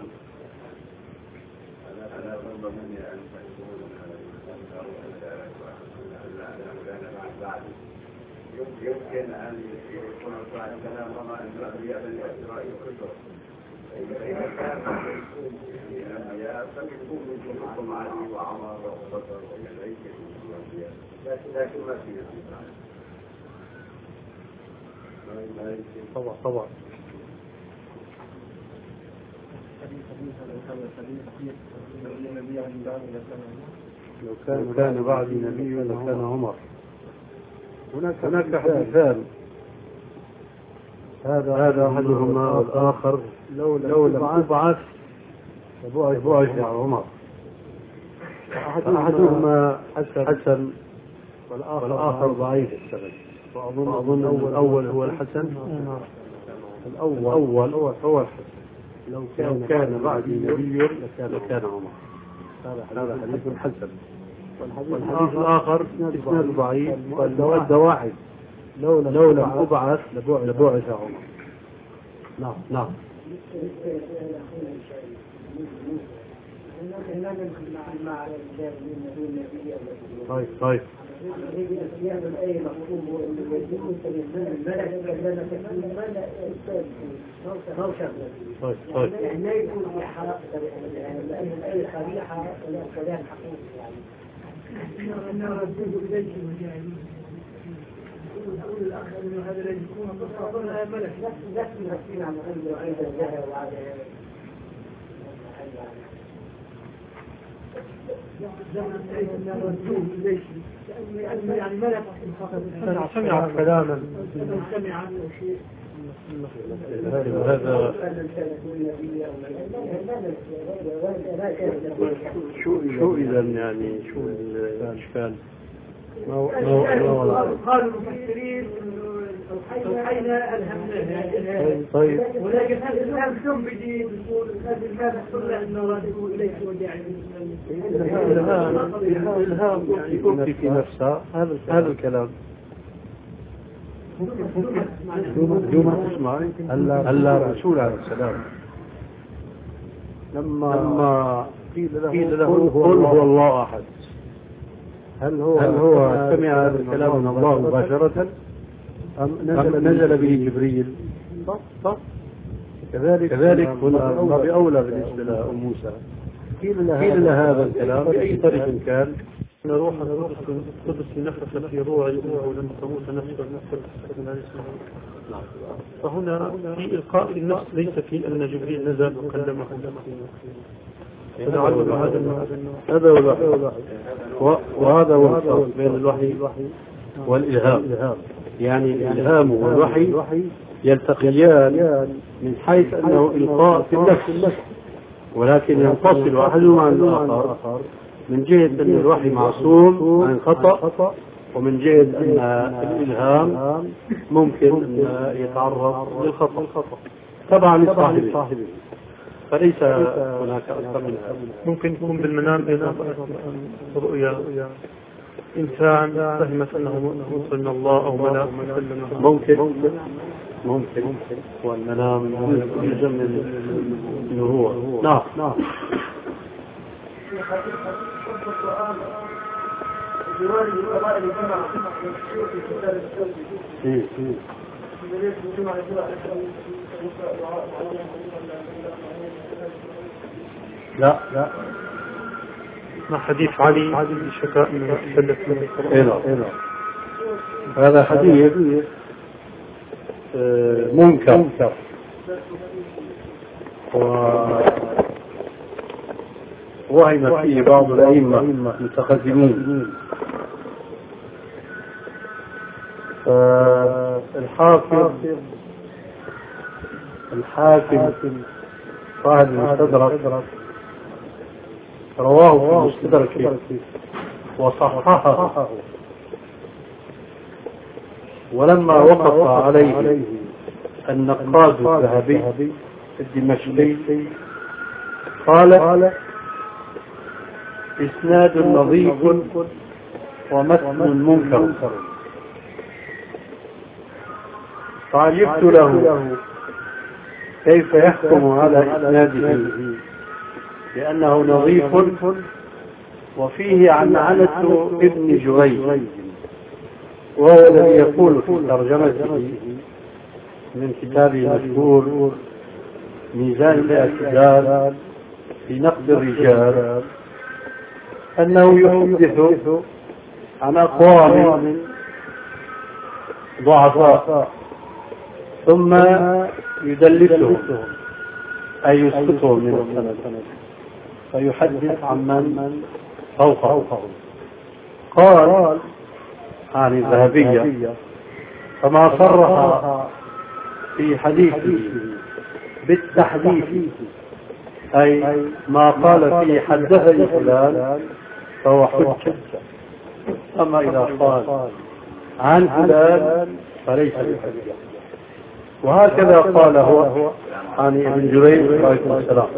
أنا ظن مني أن تكون بعد يمكن أن يكون بعد كلام وما أن الأنبياء بني إسرائيل كثر. إذا كان الأنبياء فليكون منكم علي وعمر وبكر وكذلك الأنبياء، لكن ما في طبعا. لو كان بعدي نبي لكان عمر. هناك حديثان، هذا أحدهما والآخر لو لم تبعث لبعث عمر. أحدهما حسن والآخر ضعيف السند، وأظن الأول هو الحسن. الأول هو الحسن. لو كان بعدي نبي لكان عمر. هذا حديث حسن. والحديث الآخر إسناد ضعيف والدواعي لو لم أبعث لبعث عمر. نعم. طيب. يعني لا يكون في حرق، لأن الآية صريحة ولا كلام حقيقي يعني. إن ردوه إليك وجاهلين. يقول الأخ إنه هذا لا يكون مصطفى ملك نفس المسكين عن عنده عند الزهر وعلى يعني ملك فقط سمع كلاما سمع عنه شيء هذا شو إذا يعني شو الإشكال؟ قالوا المفسرين أوحينا ألهمناه. طيب ولكن هذا الكلام شلون بيجي بيقول هذا الكلام يحصل له أنه رده إليك وجاعل إلهام يعني يؤتي في نفسها هذا الكلام. دوما تسمعي هلا الرسول عليه السلام لما قيل له قل هو الله أحد، هل هو سمع هذا الكلام من الله مباشرة أم نزل به جبريل؟ كذلك هنا ما بأولى بالنسبة لأم موسى قيل لها هذا الكلام بأي طريق كان أن روح القدس نفخ في روعي ولم تموت نفسا من الإسلام. فهنا في إلقاء النفس ليس في أن جبريل نزل وكلمه هذا هو الوحي وهذا هو الفرق بين الوحي والإلهام. يعني الإلهام والوحي يلتقيان من حيث أنه إلقاء في النفس، ولكن ينفصل أحدهما عن الآخر من جهة أن الوحي معصوم عن خطأ، ومن جهة أن الإلهام ممكن أن يتعرض للخطأ طبعا لصاحبه، فليس هناك أكثر من هذا. ممكن يكون بالمنام بين رؤيا إنسان فهمت أنه وصل من الله أو ملاك ممكن والمنام يلزم من النبوة. نعم. لا مع حديث علي شكاء من السلف. هذا حديث منكر وهم فيه بعض الأئمة المتقدمين. الحاكم صاحب المستدرك رواه في المستدرك وصححه، ولما وقف عليه النقاد الذهبي الدمشقي قال إسناد نظيف ومتن منكر. فعجبت له كيف يحكم على إسناده لأنه نظيف وفيه عنعنة ابن جريج، وهو الذي يقول في ترجمته من كتابه المشهور ميزان الاعتدال في نقد الرجال أنه يحدث عن أقوام ضعفاء ثم يدلسهم أي يسقطهم من السند فيحدث عن من فوقه. قال عن الذهبية فما صرح في حديثه بالتحديث أي ما قال فيه حدثني فلان فهو حجة، أما إذا قال عن فلان فليس بحجة. وهكذا قال هو عن ابن جريج عليه السلام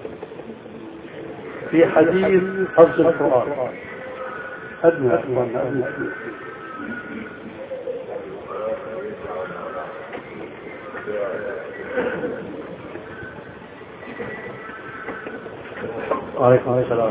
في حديث حفظ القرآن. أدنى عليكم السلام.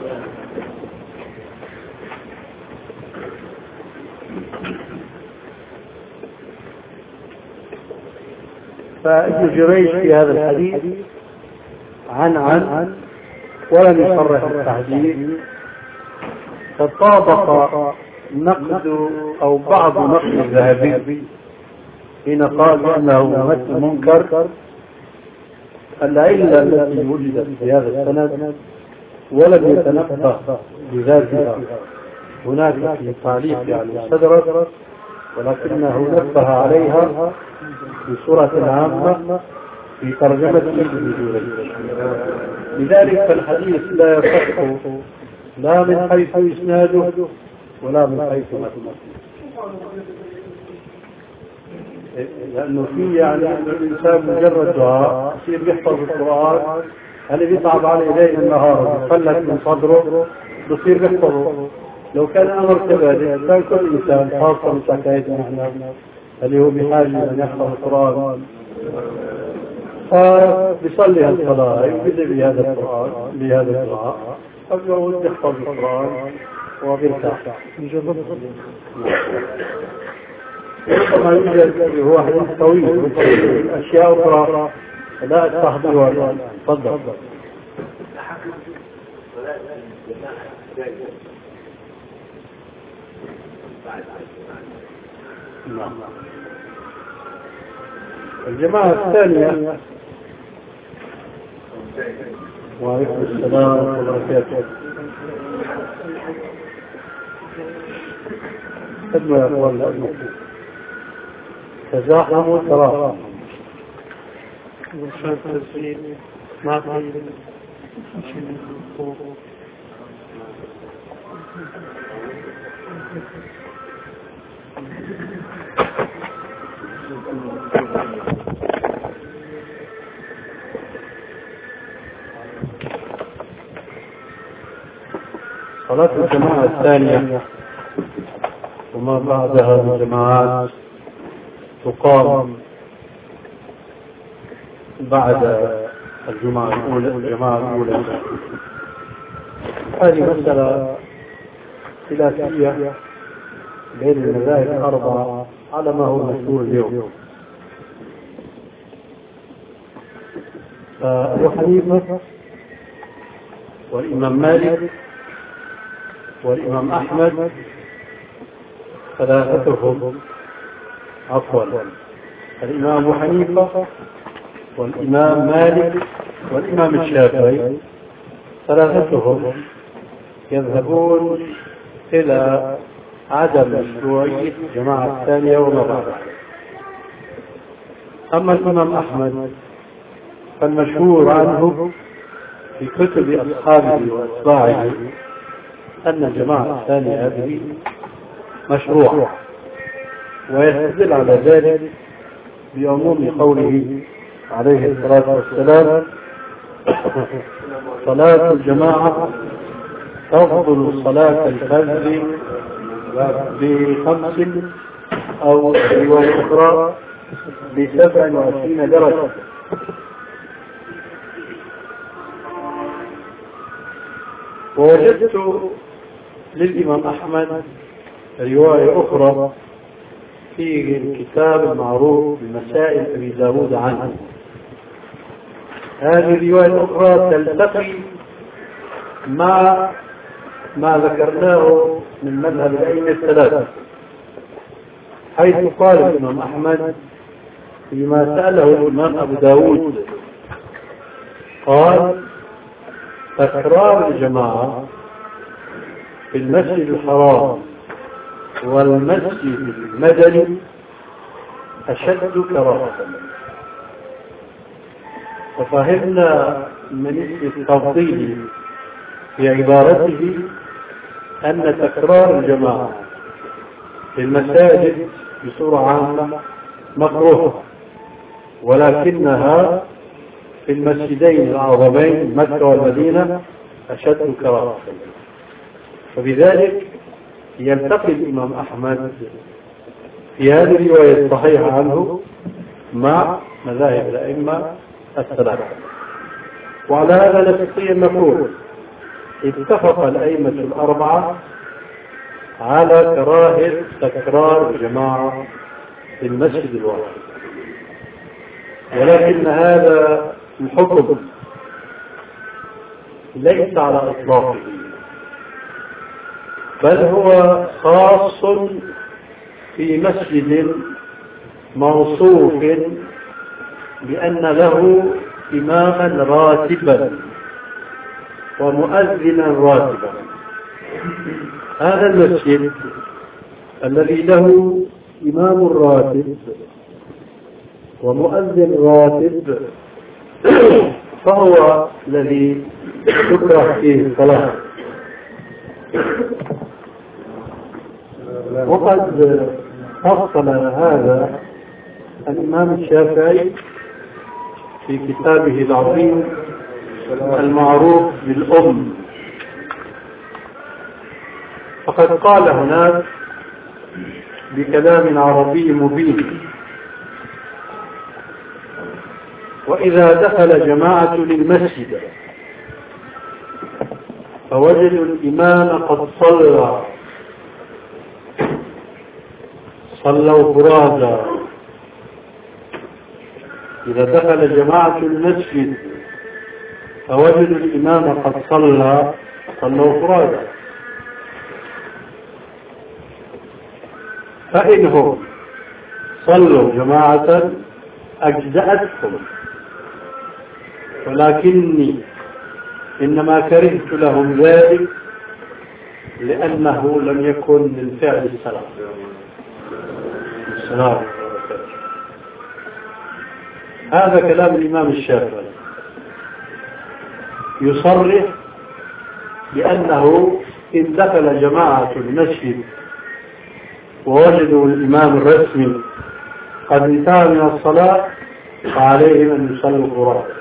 فابن جريج في هذا الحديث عن ولم يصرح التحديث، فطابق نقد أو بعض نقد الذهبي حين قال بأنه متن منكر العلة التي وجدت في هذا السند ولم يتنبه بذاتها هناك في تعليق على المستدرك ولكنه نبه عليها بصورة عامة في ترجمة ابن جريج. لذلك فالحديث لا يصح لا من حيث إسناده ولا من حيث متنه، لأنه في يعني أن الإنسان مجرد دعاء يصير يحفظ القرآن، اللي بيصعب عليه ليل النهار ويفلت من صدره بصير يحفظه. لو كان أمر كذلك كان كل إنسان خاصة من حكايتنا نحن اللي هو بحاجة أن يحفظ القرآن فبيصلي الصلاة يبدأ بهذا القرآن بهذا الدعاء أو يحفظ القرآن وبيرتاح. ربما يوجد هو حديث طويل أشياء أخرى لا أستحضرها الآن. تفضل. نعم. الجماعة الثانية وعليكم السلام ورحمة الله وبركاته. خدمة يا أخوان تزاحموا تراحموا وشان تسجيل ما في صلاة الجماعة الثانية وما بعدها من جماعات تقام بعد الجمعة الأولى. هذه مسألة خلافية بين المذاهب الأربعة على ما هو مشهور اليوم. أبو حنيفة والإمام مالك والإمام أحمد ثلاثتهم الإمام أبو حنيفة والإمام مالك والإمام الشافعي ثلاثتهم يذهبون إلى عدم مشروعية الجماعة الثانية وما بعدها. أما الإمام أحمد فالمشهور عنه في كتب أصحابه وأتباعه أن الجماعة الثانية هذه مشروعة، ويستدل على ذلك بعموم قوله عليه الصلاة والسلام: صلاة الجماعة تفضل صلاة الفجر ب5 أو رواية أخرى ب27 درجة. ووجدت للإمام أحمد رواية أخرى في الكتاب المعروف بمسائل أبي داود عنه. هذه الرواية الأخرى تلتقي مع ما ذكرناه من مذهب الأئمة الثلاثة، حيث قال الإمام أحمد فيما سأله الإمام أبو داود قال: تكرار الجماعة في المسجد الحرام والمسجد المدني أشد كراهة. ففهمنا من التفضيل في عبارته أن تكرار الجماعة في المساجد بصورة عامة مكروهة، ولكنها في المسجدين الأعظمين مكة والمدينة أشد كراهة. وبذلك يلتقي الإمام أحمد في هذه الرواية الصحيحة عنه مع مذاهب الأئمة الثلاثة. وعلى هذا نستطيع أن نقول اتفق الأئمة الأربعة على كراهة تكرار الجماعة في المسجد الواحد، ولكن هذا الحكم ليس على إطلاقه، بل هو خاص في مسجد موصوف بأن له إماما راتبا ومؤذنا راتبا. هذا المسجد الذي له إمام راتب ومؤذن راتب فهو الذي تكره فيه الصلاة. وقد فصل هذا الإمام الشافعي في كتابه العظيم المعروف بالأم، فقد قال هناك بكلام عربي مبين: وإذا دخل جماعة للمسجد فوجدوا الإمام قد صلوا فرادى. إذا دخل جماعة المسجد فوجدوا الإمام قد صلوا فرادى، فإنهم صلوا جماعة أجزأتهم، ولكني إنما كرهت لهم ذلك لأنه لم يكن من فعل السلام. هذا كلام الإمام الشافعي يصرح بأنه إن دخل جماعة المسجد ووجدوا الإمام الرسمي قد انتهى من الصلاة فعليهم أن يصلوا فرادى،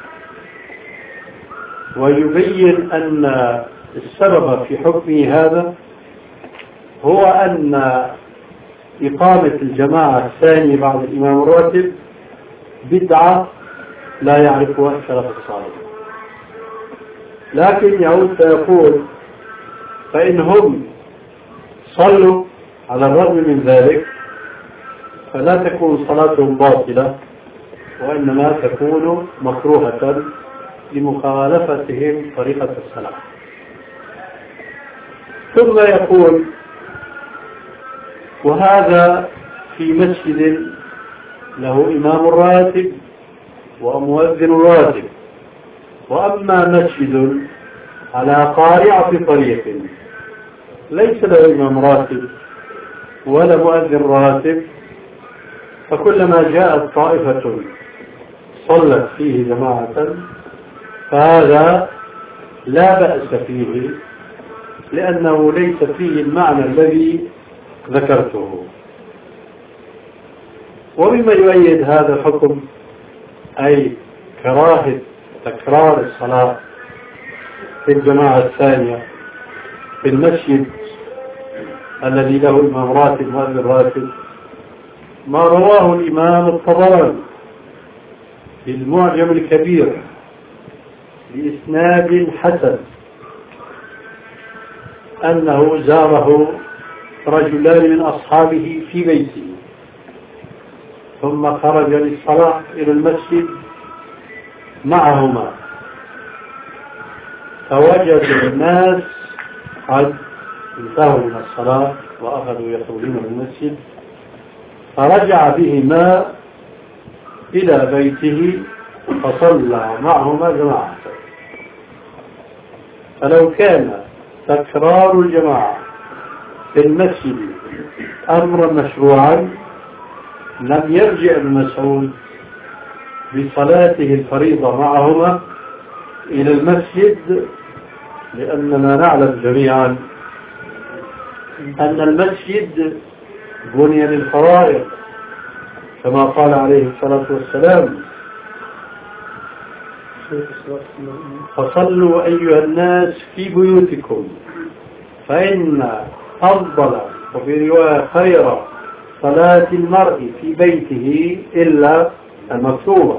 ويبين أن السبب في حكمه هذا هو أن إقامة الجماعة الثانية بعد الإمام الراتب بدعة لا يعرفها السلف الصالح. لكن يعود فيقول: فإنهم صلوا على الرغم من ذلك فلا تكون صلاتهم باطلة، وإنما تكون مكروهة لمخالفتهم طريقة الصلاة. ثم يقول: وهذا في مسجد له إمام راتب ومؤذن راتب، وأما مسجد على قارعة طريق ليس له إمام راتب ولا مؤذن راتب، فكلما جاءت طائفة صلت فيه جماعة فهذا لا بأس فيه، لأنه ليس فيه المعنى الذي ذكرته. ومما يؤيد هذا الحكم أي كراهة تكرار الصلاة في الجماعة الثانية في المسجد الذي له إمام راتب مؤذن راتب ما رواه الإمام الطبراني في المعجم الكبير بإسناد حسن أنه زاره رجلان من أصحابه في بيته ثم خرج للصلاة إلى المسجد معهما، فوجد الناس قد انتهوا من الصلاة وأخذوا يخرجون من المسجد، فرجع بهما إلى بيته فصلى معهما جماعة. فلو كان تكرار الجماعة في المسجد أمرا مشروعا لم يرجع ابن مسعود بصلاته الفريضة معهما إلى المسجد، لأننا نعلم جميعا أن المسجد بني للفرائض كما قال عليه الصلاة والسلام: فصلوا أيها الناس في بيوتكم فإن أفضل وفي رواية خير صلاة المرء في بيته إلا المكتوبة.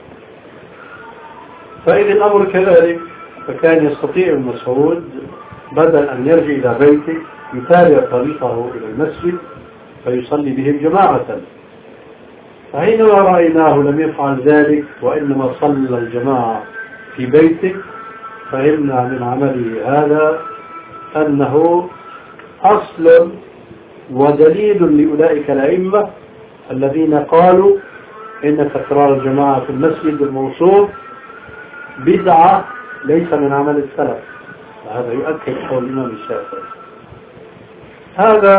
فإذا الأمر كذلك فكان يستطيع المسعود بدل أن يرجع إلى بيته يتابع طريقه إلى المسجد فيصلي بهم جماعة. فحينما رأيناه لم يفعل ذلك وإنما صلى الجماعة في بيته فهمنا من عمله هذا أنه أصل ودليل لأولئك الأئمة الذين قالوا إن تكرار الجماعة في المسجد الموصوف بدعة ليس من عمل السلف. وهذا يؤكد قول الإمام الشافعي. هذا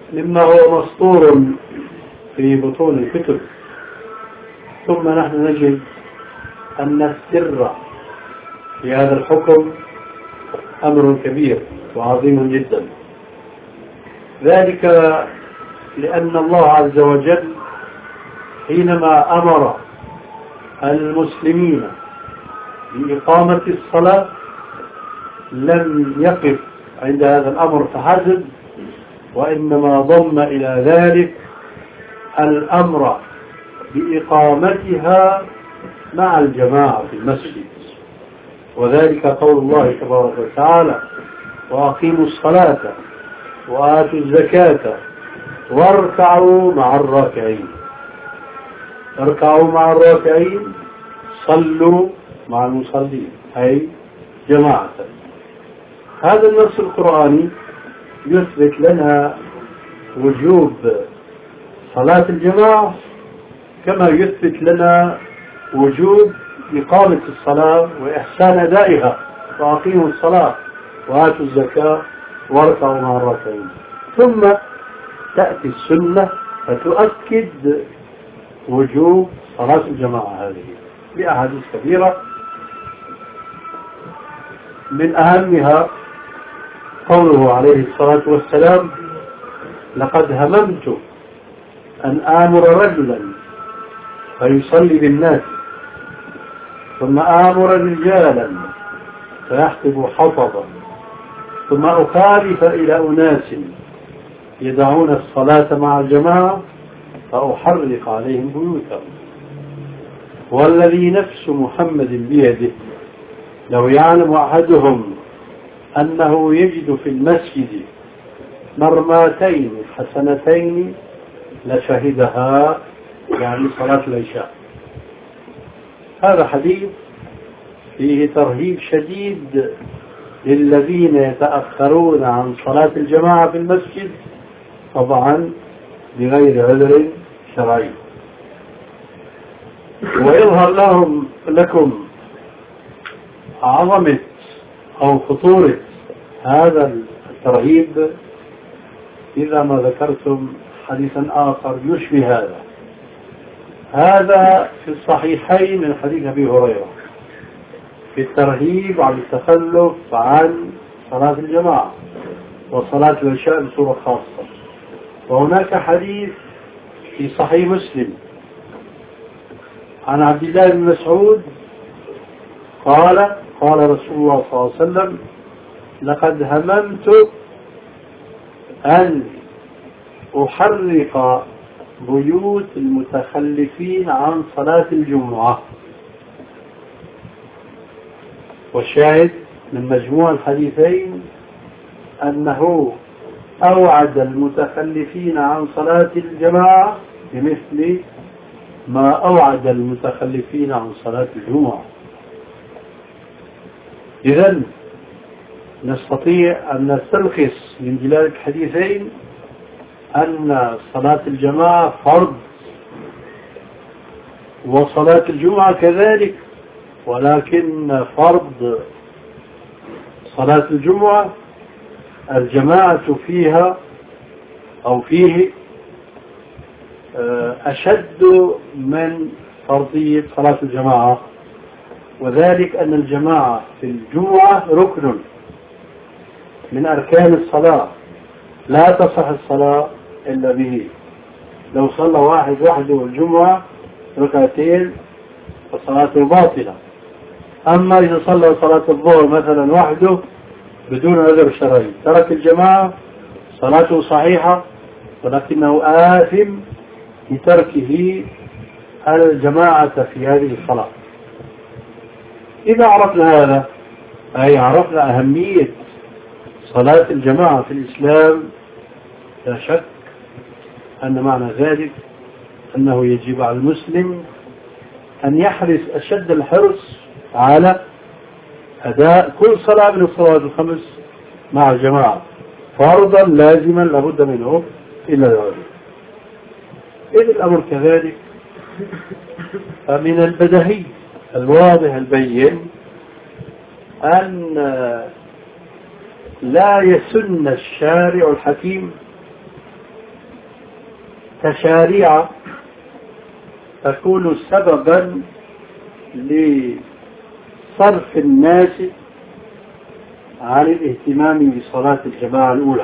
مما هو مسطور في بطون الكتب. ثم نحن نجد أن السر في هذا الحكم أمر كبير وعظيم جدا، ذلك لأن الله عز وجل حينما أمر المسلمين بإقامة الصلاة لم يقف عند هذا الأمر فحسب، وإنما ضم إلى ذلك الأمر بإقامتها مع الجماعة في المسجد، وذلك قول الله تبارك وتعالى: وأقيموا الصلاة وآتوا الزكاة واركعوا مع الراكعين. اركعوا مع الراكعين، صلوا مع المصلين، أي جماعة. هذا النص القرآني يثبت لنا وجوب صلاة الجماعة، كما يثبت لنا وجوب إقامة الصلاة وإحسان أدائها. وأقيموا الصلاة وآتوا الزكاة واركعوا مع الراكعين. ثم تأتي السنة فتؤكد وجوب صلاة الجماعة هذه بأحاديث كثيرة، من أهمها قوله عليه الصلاة والسلام: لقد هممت أن آمر رجلا فيصلي بالناس، ثم آمر رجالا فيحسب حطبا، ثم أخالف إلى أناس يدعون الصلاة مع الجماعة فأحرق عليهم بيوتهم. والذي نفس محمد بيده لو يعلم أحدهم أنه يجد في المسجد مرماتين حسنتين لشهدها، يعني صلاة العشاء. هذا حديث فيه ترهيب شديد للذين يتأخرون عن صلاة الجماعة في المسجد، طبعا بغير عذر شرعي. ويظهر لكم عظمة أو خطورة هذا الترهيب إذا ما ذكرتم حديثا آخر يشبه هذا. هذا في الصحيحين من حديث أبي هريرة في الترهيب عن التخلف عن صلاة الجماعة وصلاة العشاء بصورة خاصة. وهناك حديث في صحيح مسلم عن عبد الله بن مسعود قال: قال رسول الله صلى الله عليه وسلم: لقد هممت أن أحرق بيوت المتخلفين عن صلاة الجمعة. والشاهد من مجموع الحديثين أنه أوعد المتخلفين عن صلاة الجماعة بمثل ما أوعد المتخلفين عن صلاة الجمعة. إذن نستطيع أن نستلخص من دلالة الحديثين أن صلاة الجماعة فرض وصلاة الجمعة كذلك، ولكن فرض صلاة الجمعة الجماعة فيها أو فيه أشد من فرضية صلاة الجماعة، وذلك أن الجماعة في الجمعة ركن من أركان الصلاة، لا تصح الصلاة إلا به. لو صلى واحد وحده الجمعة ركعتين فصلاته باطلة. أما إذا صلى صلاة الظهر مثلا وحده بدون عذر شرعي ترك الجماعة صلاته صحيحة، ولكنه آثم بتركه الجماعة في هذه الصلاة. إذا عرفنا هذا أي عرفنا أهمية صلاة الجماعة في الإسلام، لا شك أن معنى ذلك أنه يجب على المسلم أن يحرص أشد الحرص على أداء كل صلاة من الصلوات الخمس مع الجماعة فرضا لازما لابد منه إلا العذر. إذ الأمر كذلك فمن البديهي الواضح البين أن لا يسن الشارع الحكيم تشاريع تكون سببا لصرف الناس عن الاهتمام بصلاة الجماعة الأولى.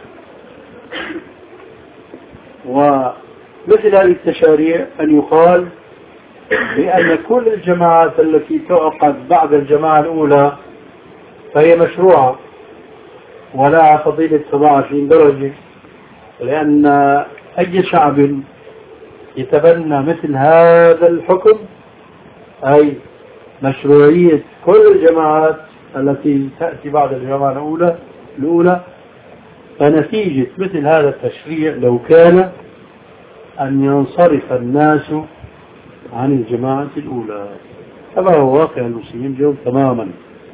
ومثل هذه التشاريع أن يقال بأن كل الجماعات التي تعقد بعد الجماعة الأولى فهي مشروعة ولا فضيلة 27 درجة، لأن أي شعب يتبنى مثل هذا الحكم، أي مشروعية كل الجماعات التي تأتي بعد الجماعة الأولى، فنتيجة مثل هذا التشريع لو كان أن ينصرف الناس عن الجماعة الأولى، كما هو واقع المسلمين اليوم تماما،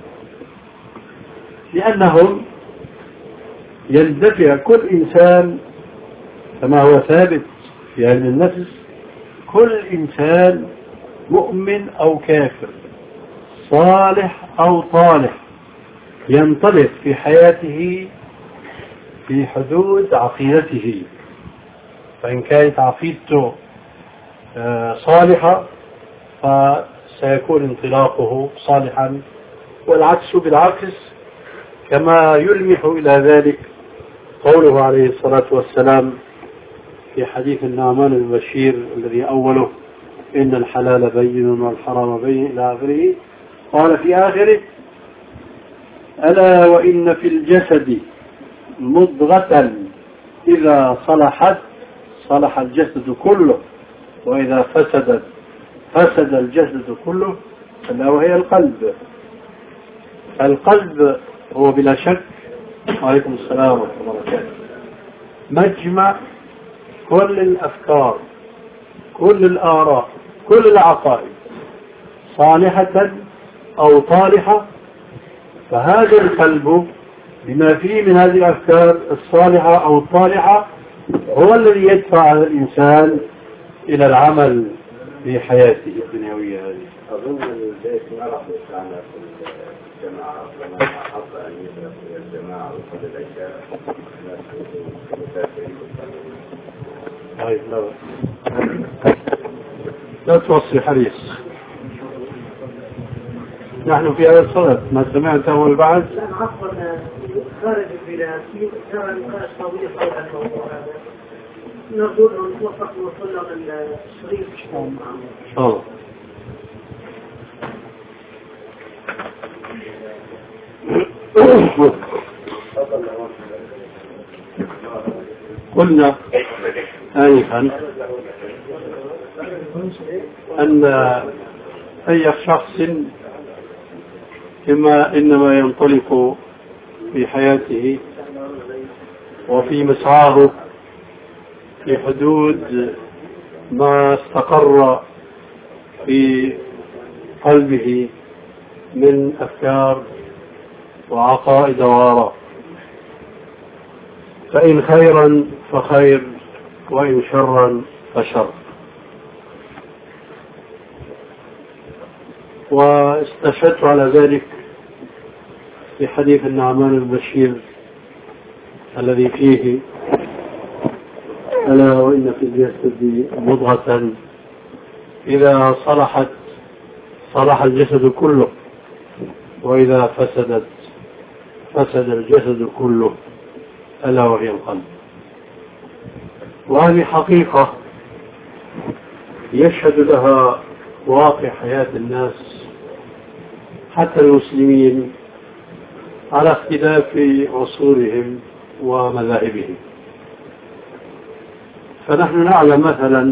لأنهم يندفع كل إنسان كما هو ثابت في علم النفس، كل إنسان مؤمن أو كافر، صالح أو طالح، ينطلق في حياته في حدود عقيدته، فإن كانت عقيدته صالحة فسيكون انطلاقه صالحا، والعكس بالعكس، كما يلمح إلى ذلك قوله عليه الصلاة والسلام في حديث النعمان البشير الذي أوله إن الحلال بين والحرام بين إلى آخره، قال في آخره ألا وإن في الجسد مضغة إذا صلحت صلح الجسد كله وإذا فسدت فسد الجسد كله، ألا وهي القلب. القلب هو بلا شك، وعليكم السلام ورحمة الله وبركاته، مجمع كل الأفكار، كل الآراء، كل العقائد، صالحة أو طالحة. فهذا القلب بما فيه من هذه الأفكار الصالحة أو الطالحة هو الذي يدفع الإنسان إلى العمل في حياته الدنيوية هذه. أظن البيت ما راح يسمعنا في الجماعة، لما حط أن يدرس في الجماعة وكل الأشياء طيب لا توصي حريص، نحن في هذا الصدد ما سمعت أول بعد. عفوا خارج البلاد ترى نقاش طويل حول الموضوع هذا، نرجو أن نوفق وصلنا للشريف إن شاء الله. قلنا آنفا أن أي شخص إنما ينطلق في حياته وفي مسعاه في حدود ما استقر في قلبه من أفكار وعقائد وآراء، فإن خيرا فخير وإن شرا فشر. واستشهدت على ذلك في حديث النعمان البشير الذي فيه ألا وإن في الجسد مضغة إذا صلحت صلح الجسد كله وإذا فسدت فسد الجسد كله ألا وهي القلب. وهذه حقيقة يشهد لها واقع حياة الناس حتى المسلمين على اختلاف عصورهم ومذاهبهم. فنحن نعلم مثلا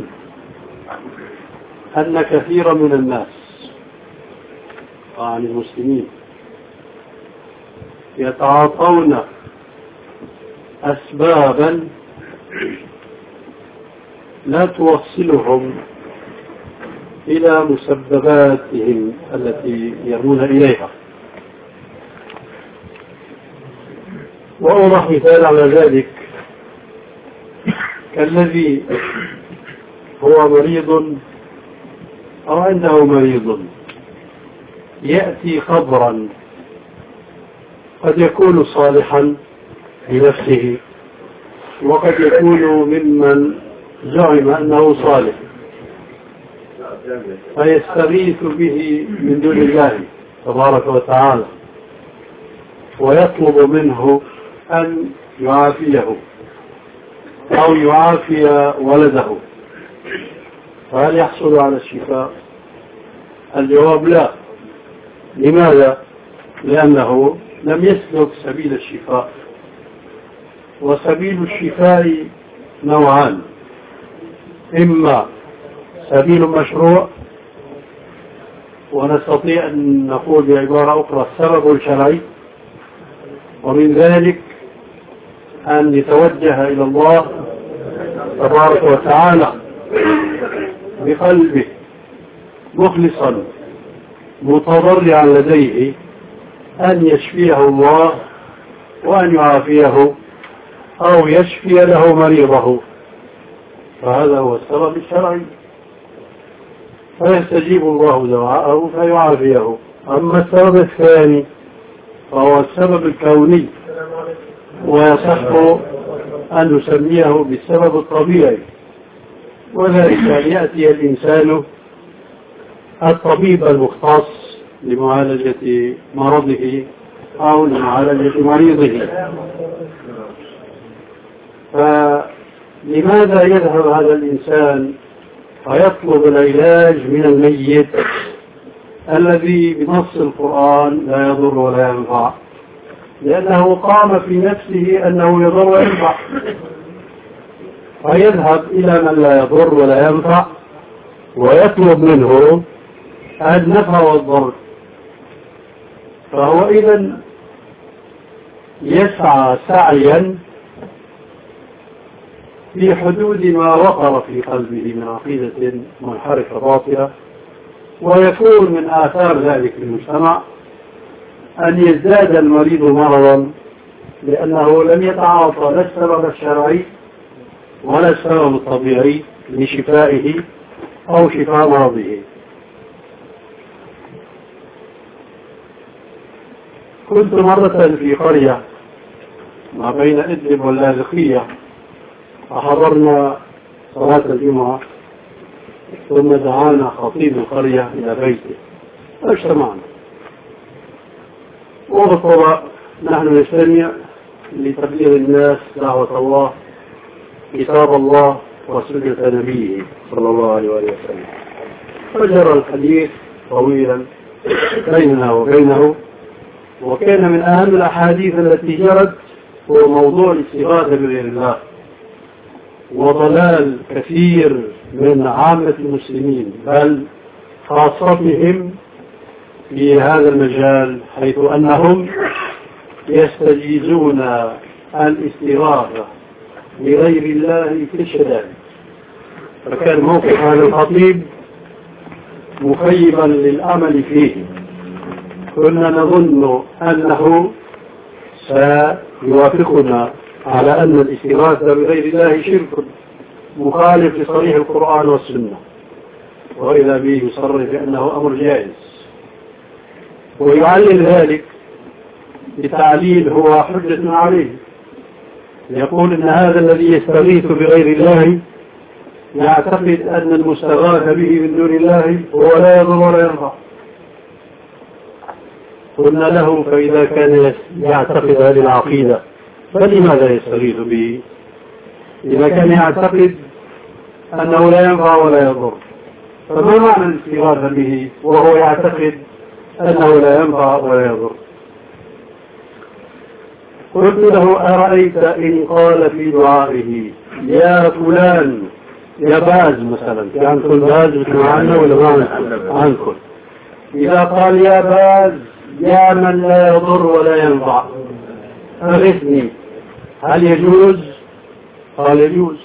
أن كثيرا من الناس عن المسلمين يتعاطون أسبابا لا توصلهم إلى مسبباتهم التي يرمون إليها. وأوضح مثال على ذلك كالذي هو مريض أو عنده مريض يأتي خبرا قد يكون صالحا لنفسه وقد يكون ممن زعم أنه صالح فيستغيث به من دون الله تبارك وتعالى ويطلب منه أن يعافيه أو يعافي ولده، فهل يحصل على الشفاء؟ الجواب لا. لماذا؟ لأنه لم يسلك سبيل الشفاء، وسبيل الشفاء نوعان: إما سبيل مشروع، ونستطيع أن نقول بعبارة أخرى السبب الشرعي، ومن ذلك أن يتوجه إلى الله تبارك وتعالى بقلبه مخلصا متضرعا لديه أن يشفيه الله وأن يعافيه أو يشفي له مريضه، فهذا هو السبب الشرعي، فيستجيب الله دعاءه فيعافيه. أما السبب الثاني فهو السبب الكوني، ويصح أن نسميه بالسبب الطبيعي، وذلك أن يأتي الإنسان الطبيب المختص لمعالجة مرضه أو لمعالجة مريضه. فلماذا يذهب هذا الإنسان فيطلب العلاج من الميت الذي بنص القرآن لا يضر ولا ينفع؟ لأنه قام في نفسه أنه يضر وينفع، فيذهب إلى من لا يضر ولا ينفع ويطلب منه النفع والضر، فهو إذن يسعى سعيا في حدود ما وقر في قلبه من عقيدة منحرفة باطلة، ويكون من آثار ذلك في المجتمع أن يزداد المريض مرضا لأنه لم يتعاطى لا السبب الشرعي ولا السبب الطبيعي لشفائه أو شفاء مرضه. كنت مرة في قرية ما بين إدلب واللاذقية، فحضرنا صلاة الجمعة، ثم دعانا خطيب القرية إلى بيته فاجتمعنا، وبالطبع نحن نستمع لتبليغ الناس دعوة الله، كتاب الله وسنة نبيه صلى الله عليه وسلم. فجرى الحديث طويلا بيننا وبينه، وكان من أهم الأحاديث التي جرت هو موضوع الاستغاثة بغير الله، وضلال كثير من عامة المسلمين بل خاصتهم في هذا المجال، حيث أنهم يستجيزون الاستغاثة بغير الله في الشدائد. فكان موقف هذا الخطيب مخيبا للأمل فيه. كنا نظن أنه سيوافقنا على أن الاستغاثة بغير الله شرك مخالف لصريح القرآن والسنة، وإذا به يصرف بأنه أمر جائز، ويعلل ذلك بتعليل هو حجة عليه. يقول إن هذا الذي يستغيث بغير الله يعتقد أن المستغاث به من دون الله هو لا يضر ولا ينفع. قلنا له فإذا كان يعتقد هذه العقيدة فلماذا يستغيث به؟ إذا كان يعتقد أنه لا ينفع ولا يضر، فما معنى الاستغاثة به وهو يعتقد أنه لا ينفع ولا يضر؟ قلت له أرأيت إن قال في دعائه يا فلان يا باز مثلا، يعني كل باز معنا ولا معنا عنكم، إذا قال يا باز يا من لا يضر ولا ينفع أغثني، هل يجوز؟ قال يجوز.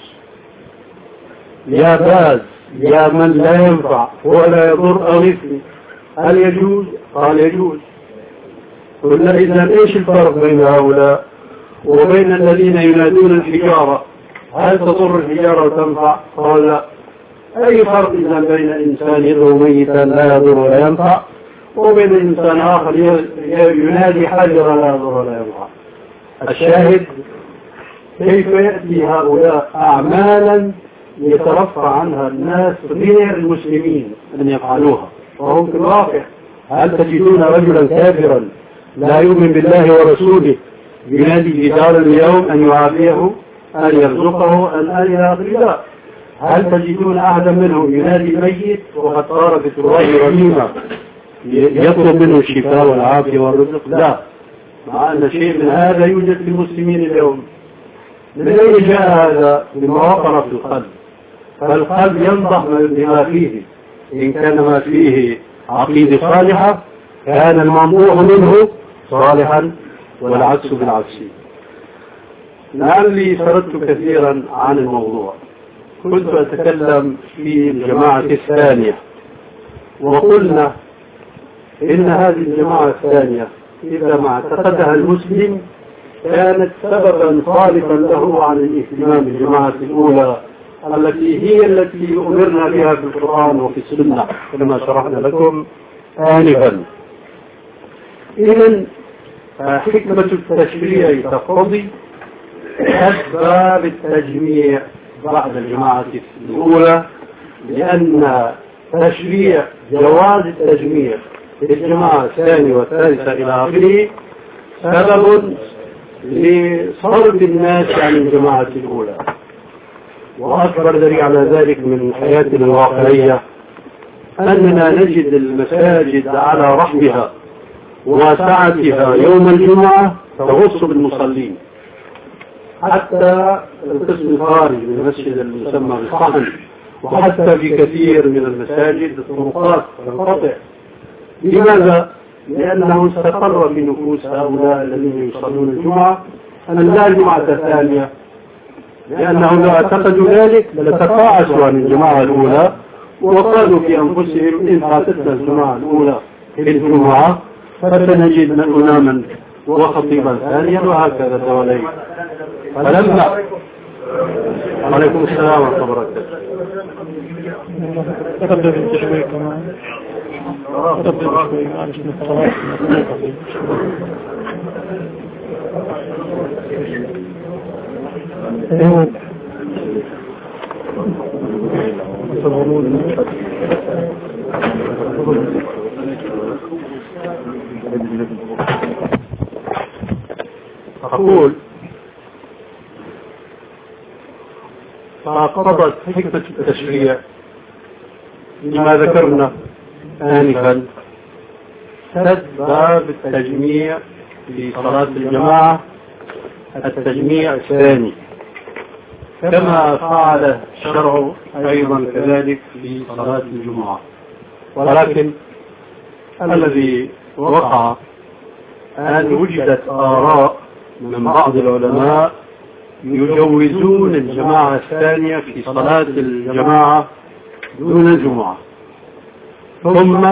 يا باز يا من لا ينفع ولا يضر أغثني، هل يجوز؟ قال يجوز. قلنا إذن إيش الفرق بين هؤلاء وبين الذين ينادون الحجارة؟ هل تضر الحجارة وتنفع؟ قال لا. أي فرق إذن بين إنسان يدعو ميتا لا يضر ولا ينفع وبين إنسان آخر ينادي حجرا لا يضر ولا ينفع؟ الشاهد كيف يأتي هؤلاء أعمالا يترفع عنها الناس غير المسلمين أن يفعلوها. وهم في الواقع هل تجدون رجلا كافرا لا يؤمن بالله ورسوله ينادي جدار اليوم أن يعافيه، أن يرزقه، أن إلى آخر ذلك؟ هل تجدون أحدا منهم ينادي الميت وقد صار في التراب رميما يطلب منه الشفاء والعافية والرزق؟ لا. مع أن شيء من هذا يوجد في المسلمين اليوم. من أين جاء هذا؟ مما وقر في القلب. فالقلب ينضح بما فيه. إن كان ما فيه عقيدة صالحة كان المنطوق منه صالحا، والعكس بالعكس. لعلي سردت كثيرا عن الموضوع. كنت أتكلم في الجماعة الثانية، وقلنا إن هذه الجماعة الثانية إذا ما اعتقدها المسلم كانت سببا خالفا له عن الاهتمام بالجماعة الأولى التي أمرنا بها في القرآن وفي السنة كما شرحنا لكم آنفا. إذن حكمة التشريع تقتضي أسباب التجميع بعد الجماعة الأولى، لأن تشريع جواز التجميع في الجماعة الثانية والثالثة إلى آخره سبب لصرف الناس عن الجماعة الأولى. وأكبر دليل على ذلك من حياتنا الواقعية أننا نجد المساجد على رحبها وسعتها يوم الجمعة تغص بالمصلين، حتى القسم الخارجي من المسجد المسمى بالصحن، وحتى في كثير من المساجد الطرقات تنقطع. لماذا؟ لأنه استقر في نفوس هؤلاء الذين يصلون الجمعة أن لا جمعة ثانية، لأنهم لو اعتقدوا ذلك لتقاعسوا عن الجماعة الأولى وقالوا في أنفسهم إن فاتتنا الجماعة الأولى في الجمعة فسنجد إماما وخطيبا ثانيا وهكذا دوالين. فلما عليكم السلام ورحمة الله وبركاته. تبدأ بالتشويق كمان. تبدأ بالتشويق معلش من الصلاة. أقول فقضت حكمة التشريع لما ذكرنا آنفا سد باب التجميع في صلاة الجماعة التجميع الثاني، كما فعل الشرع أيضا كذلك في صلاة الجمعة. ولكن الذي وقع أن وجدت آراء من بعض العلماء يجوزون الجماعة الثانية في صلاة الجماعة دون الجمعة، ثم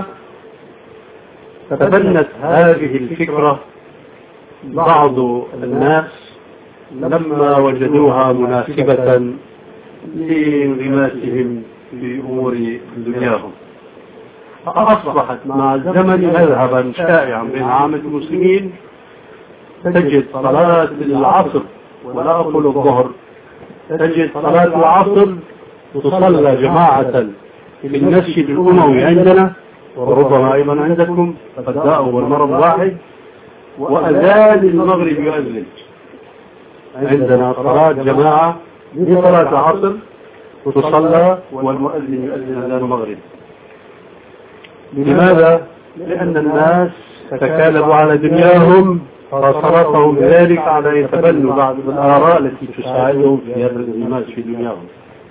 تبنت هذه الفكرة بعض الناس لما وجدوها مناسبة لانغماسهم في أمور دنياهم، فأصبحت مع الزمن مذهبا شائعا بين عامة المسلمين. تجد صلاة العصر، ولا أقول الظهر، تجد صلاة العصر تصلى جماعة في المسجد الأموي عندنا وربما أيضا عندكم، فالداء والمرض واحد، وأذان المغرب يؤذن. عندنا صلاة جماعة لصلاة العصر تصلى والمؤذن يؤذن أذان المغرب. لماذا؟ لأن الناس تكالبوا على دنياهم فصرفهم ذلك على أن يتبنوا بعض الآراء التي تساعدهم في هذا الانغماس في دنياهم.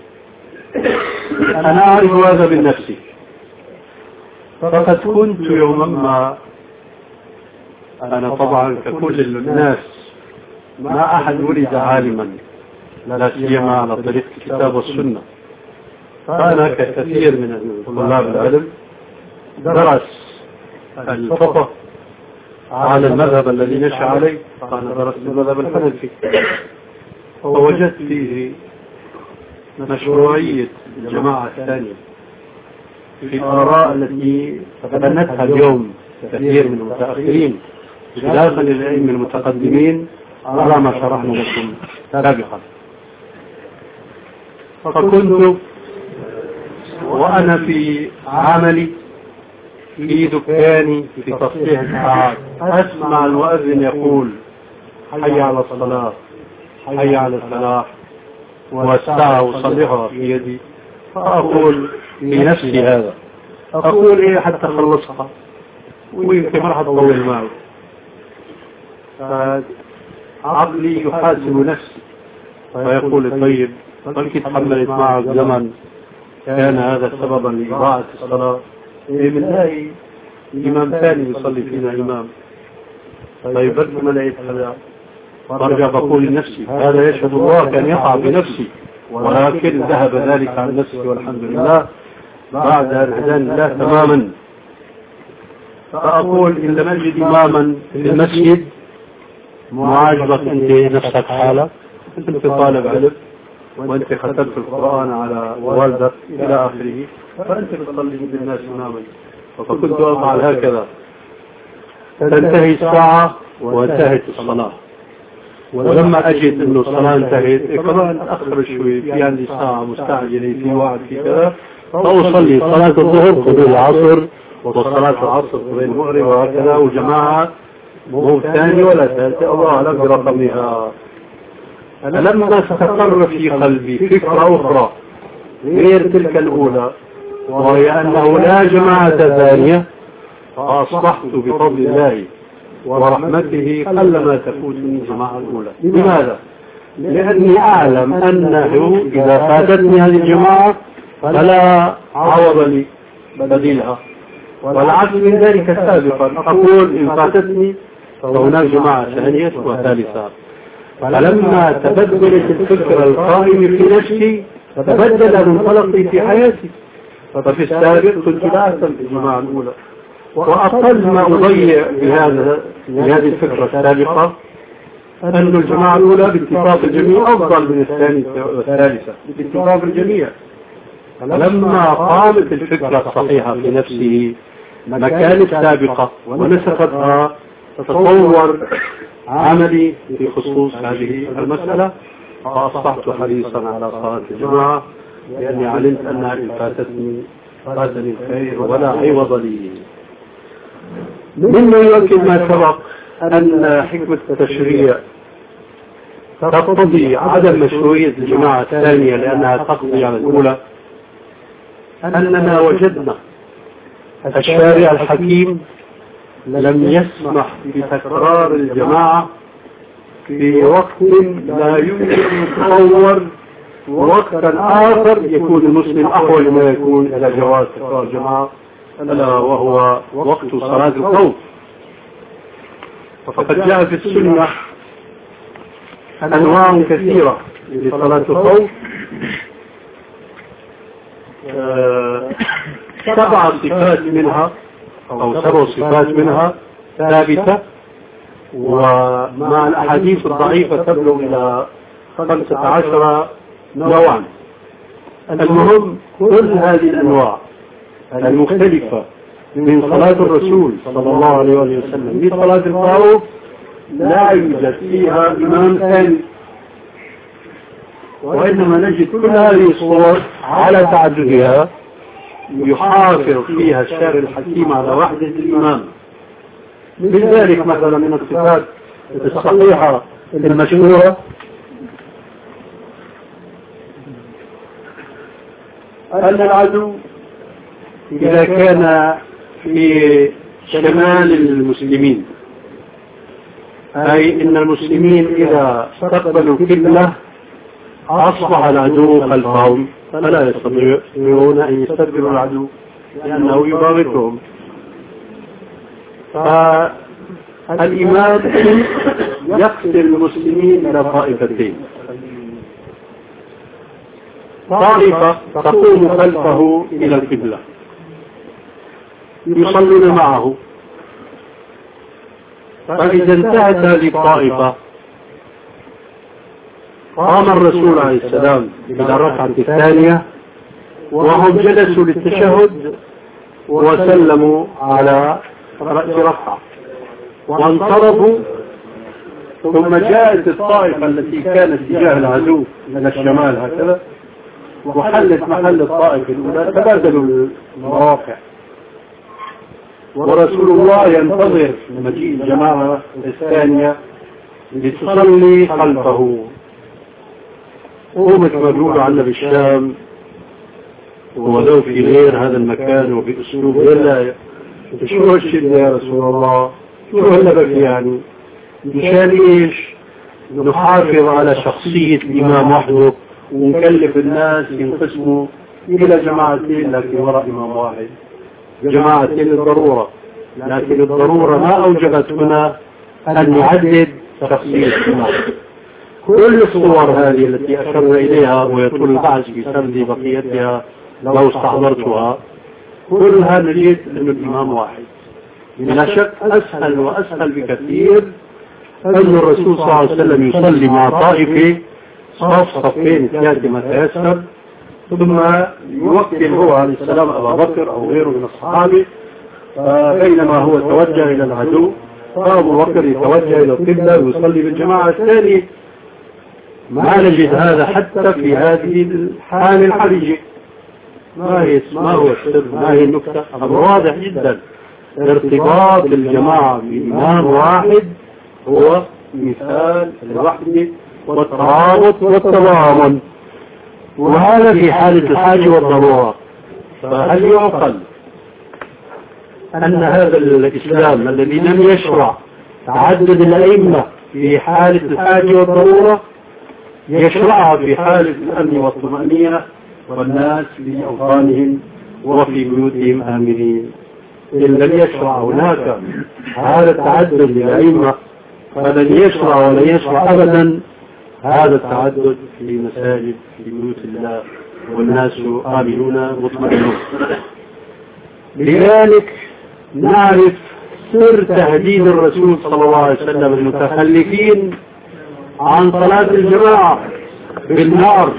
أنا أعرف هذا من نفسي، فقد كنت يوما ما، أنا طبعا ككل الناس ما أحد ولد عالما، لا سيما على طريق الكتاب والسنة، فأنا ككثير من طلاب العلم درس الفقه على المذهب الذي نشأ عليه، فأنا درست المذهب الحنفي، فوجدت فيه مشروعية الجماعة الثانية في الآراء التي تبنتها اليوم كثير من المتأخرين خلافا للعلم المتقدمين على ما شرحنا لكم سابقا. فكنت وأنا في عملي في دكاني في تصليح الساعات أسمع المؤذن يقول حي على الصلاة حي على الفلاح، والساعة أصلحها في يدي، فأقول في نفسي هذا، أقول إيه حتى أخلصها ويمكن راح أطول معي. فعقلي يحاسب نفسي فيقول طيب بلكي تحملت معك زمن كان هذا سببا لإضاعة الصلاة، بنلاقي إمام ثاني يصلي فينا إمام، طيب بلكي ما لقيت هذا، برجع بقول لنفسي هذا يشهد الله كان يقع بنفسي، ولكن ذهب ذلك عن نفسي والحمد لله بعد أن هداني الله تماما. فأقول إن لم أجد إماما في المسجد معاجبك أنت نفسك حالة، أنت طالب علم وأنت ختمت القرآن على والدك إلى آخره، فأنت تصلي بالناس إماما. فكنت أفعل هكذا، تنتهي الساعة وانتهت الصلاة، ولما أجد أنه الصلاة انتهت كمان أخر شوي، في عندي ساعة مستعجلة في وعد في كذا، فأصلي صلاة الظهر قبل العصر وصلاة العصر قبل المغرب وهكذا، وجماعة مو ثاني ولا ثالثة، الله أعلم برقمها. لما استقر في قلبي فكرة أخرى غير تلك الأولى، وهي أنه لا جماعة ثانية، فأصبحت بفضل الله ورحمته قلما تفوتني الجماعة الأولى. لماذا؟ لأني أعلم أنه إذا فاتتني هذه الجماعة فلا عوض لي بديلها، والعكس من ذلك سابقا، أقول إن فاتتني فهناك جماعة ثانية وثالثة. فلما تبدلت الفكرة القائمة في نفسي تبدل منطلقي في حياتي، ففي السابق كنت لا أهتم بالجماعة الأولى، وأقل ما أضيع بهذه الفكرة السابقة أن الجماعة الأولى باتفاق الجميع أفضل من الثانية والثالثة باتفاق الجميع. فلما قامت الفكرة الصحيحة في نفسه مكان السابقة ونسختها، تطور عملي في خصوص هذه المسألة، فأصبحت حريصا على صلاة الجماعة، لأني علمت أنها إن فاتني الخير ولا عوض لي. مما يؤكد ما سبق أن حكمة التشريع تقتضي عدم مشروعية الجماعة الثانية لأنها تقضي على الأولى، أننا وجدنا الشارع الحكيم لم يسمح بتكرار الجماعة في وقت لا يمكن أن يتصور وقتا آخر يكون المسلم أحوج ما يكون إلى جواز تكرار الجماعة، ألا وهو وقت صلاة الخوف. فقد جاء في السنة أنواع كثيرة لصلاة الخوف، 7 صفات منها أو 7 صفات منها ثابتة، ومع الأحاديث الضعيفة تبلغ إلى 15 نوعا. المهم كل هذه الأنواع المختلفة من صلاة الرسول صلى الله عليه وسلم بصلاة الخوف لا يوجد فيها إمام ثاني، وإنما نجد كل هذه الصور على تعددها يحافظ فيها الشارع الحكيم على وحدة الإمام. من ذلك مثلا من الصفات الصحيحة المشهورة أن العدو إذا كان في شمال المسلمين، أي إن المسلمين إذا استقبلوا القبلة أصبح العدو خلفهم فلا يستطيعون أن يستقبلوا العدو لأنه يباغتهم. فالإمام يقسم المسلمين إلى طائفتين، طائفة تقوم خلفه إلى القبلة يصلون معه، فإذا انتهت هذه الطائفة قام الرسول عليه السلام إلى الركعة الثانية وهم جلسوا للتشهد وسلموا على رأس ركعة وانصرفوا، ثم جاءت الطائفة التي كانت تجاه العدو من الشمال هكذا وحلت محل الطائفة الأولى تبادلوا المواقع، ورسول الله ينتظر مجيء الجماعة الثانية لتصلي خلفه. قومت مجهولة عنا بالشام ولو في غير هذا المكان وبأسلوب إلا شو هالشدة يا رسول الله، شو هلبك يعني، مشان إيش نحافظ على شخصية الإمام وحده ونكلف الناس ينقسموا إلى جماعتين لكن وراء إمام واحد، جماعتين للضرورة، لكن الضرورة ما أوجبت هنا أن نعدد شخصية الإمام. كل الصور هذه التي أشرنا إليها ويطول البحث في سرد بقيتها لو استحضرتها كلها نجد أن الإمام واحد. بلا شك أسهل وأسهل بكثير أن الرسول صلى الله عليه وسلم يصلي مع طائفة صفين ثلاثة ما تيسر، ثم يوكل هو عليه السلام أبا بكر أو غيره من الصحابة، بينما هو توجه إلى العدو فأبو بكر يتوجه إلى القبلة ويصلي بالجماعة الثانية. ما نجد هذا حتى في هذه الحالة الحرجة. ما هو السر؟ ما هي النكتة؟ أمر واضح جدا، ارتباط الجماعة بإمام واحد هو مثال الوحدة والترابط والتضامن، وهذا في حالة الحاجة والضرورة. فهل يعقل أن هذا الإسلام الذي لم يشرع تعدد الأئمة في حالة الحاجة والضرورة يشرعها في حالة الأمن والطمأنينة والناس في أوطانهم وفي بيوتهم آمنين؟ إن لم يشرع هناك هذا التعدد للأئمة فلن يشرع ولن يشرع أبدا هذا التعدد في مساجد في بيوت الله والناس آمنون مطمئنون. لذلك نعرف سر تهديد الرسول صلى الله عليه وسلم المتخلفين عن صلاة الجماعة بالنار،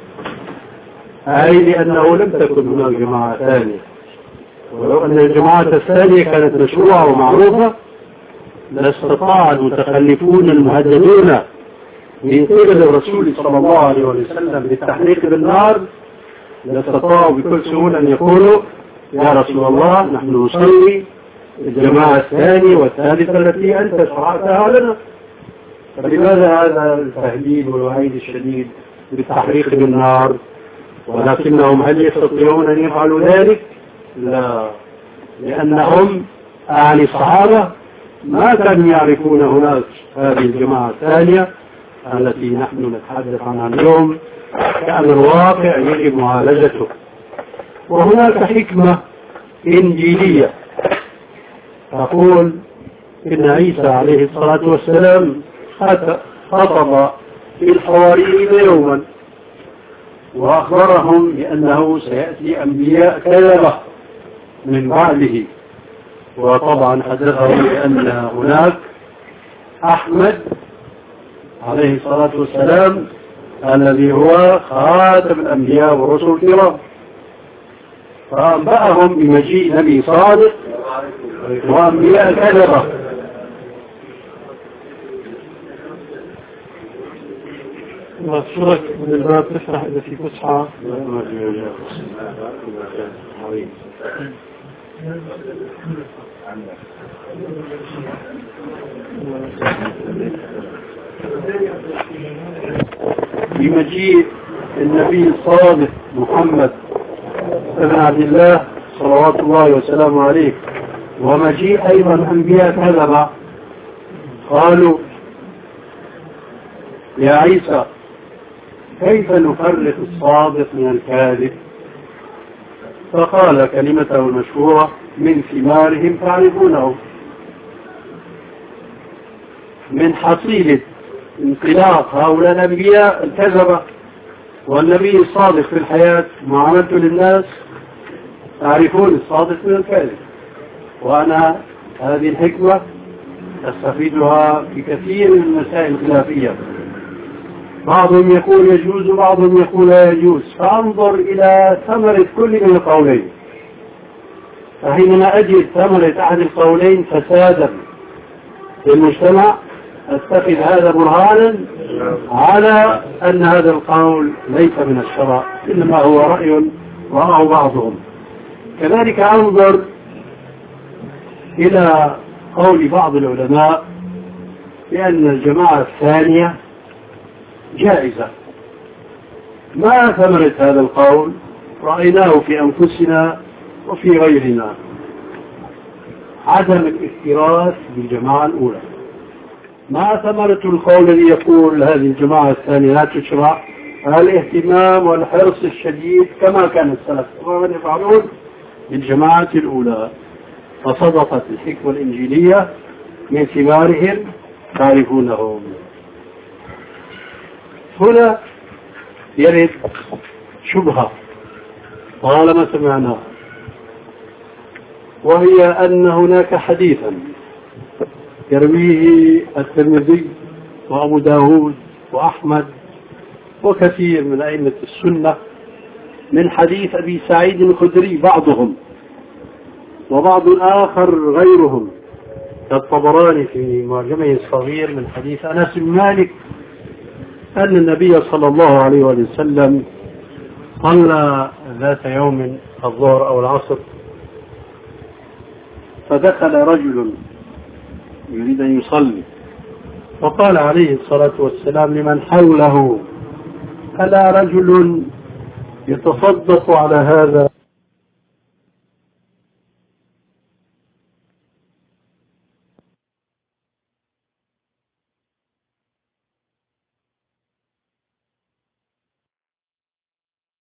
أي لأنه لم تكن هناك جماعة ثانية، ولو أن الجماعة الثانية كانت مشروعة ومعروفة لاستطاع المتخلفون المهددون من قبل الرسول صلى الله عليه وسلم بالتحريق بالنار لاستطاعوا بكل سهولة أن يقولوا يا رسول الله نحن نصلي الجماعة الثانية والثالثة التي أنت شرعتها لنا. فلماذا هذا التهديد والوعيد الشديد بالتحريق بالنار؟ ولكنهم هل يستطيعون أن يفعلوا ذلك؟ لا، لأنهم أعني الصحابة ما كانوا يعرفون هناك هذه الجماعة الثانية التي نحن نتحدث عنها اليوم كأمر واقع يجب معالجته. وهناك حكمة إنجيلية تقول إن عيسى عليه الصلاة والسلام خطب الحواريين يوما وأخبرهم بأنه سيأتي أنبياء كذبة من بعده، وطبعا حدثهم بأن هناك أحمد عليه الصلاة والسلام الذي هو خاتم الأنبياء والرسل الكرام، فأنبأهم بمجيء نبي صادق وأنبياء كذبة. مشروعك من الباب تفتح إذا في فسحة. بمجيء النبي الصادق محمد بن عبد الله صلوات الله وسلامه عليه ومجيء أيضا أنبياء كذبة قالوا يا عيسى كيف نفرق الصادق من الكاذب؟ فقال كلمته المشهورة من ثمارهم تعرفونه. من حصيلة انطلاق هؤلاء الأنبياء الكذبة والنبي الصادق في الحياة معاملته للناس تعرفون الصادق من الكاذب. وأنا هذه الحكمة أستفيدها في كثير من المسائل الخلافية، بعضهم يقول يجوز وبعضهم يقول لا يجوز، فأنظر إلى ثمرة كل من القولين، فحينما أجد ثمرة أحد القولين فسادا في المجتمع أتخذ هذا برهانا على أن هذا القول ليس من الشرع، إنما هو رأي رآه بعضهم. كذلك أنظر إلى قول بعض العلماء بأن الجماعة الثانية جائزة. ما ثمرة هذا القول؟ رأيناه في أنفسنا وفي غيرنا، عدم الاكتراث بالجماعة الأولى. ما ثمرة القول الذي يقول هذه الجماعة الثانية لا تشرع؟ الاهتمام والحرص الشديد كما كان السلف ومن يفعلون بالجماعة الأولى. فصدقت الحكمة الإنجيلية من ثمارهم تعرفونهم. هنا يرد شبهة طالما سمعناها، وهي أن هناك حديثا يرويه الترمذي وأبو داود وأحمد وكثير من أئمة السنة من حديث أبي سعيد الخدري، بعضهم وبعض آخر غيرهم كالطبراني في معجمه الصغير من حديث أنس بن مالك أن النبي صلى الله عليه وسلم صلى ذات يوم الظهر أو العصر، فدخل رجل يريد أن يصلي، فقال عليه الصلاة والسلام لمن حوله: ألا رجل يتصدق على هذا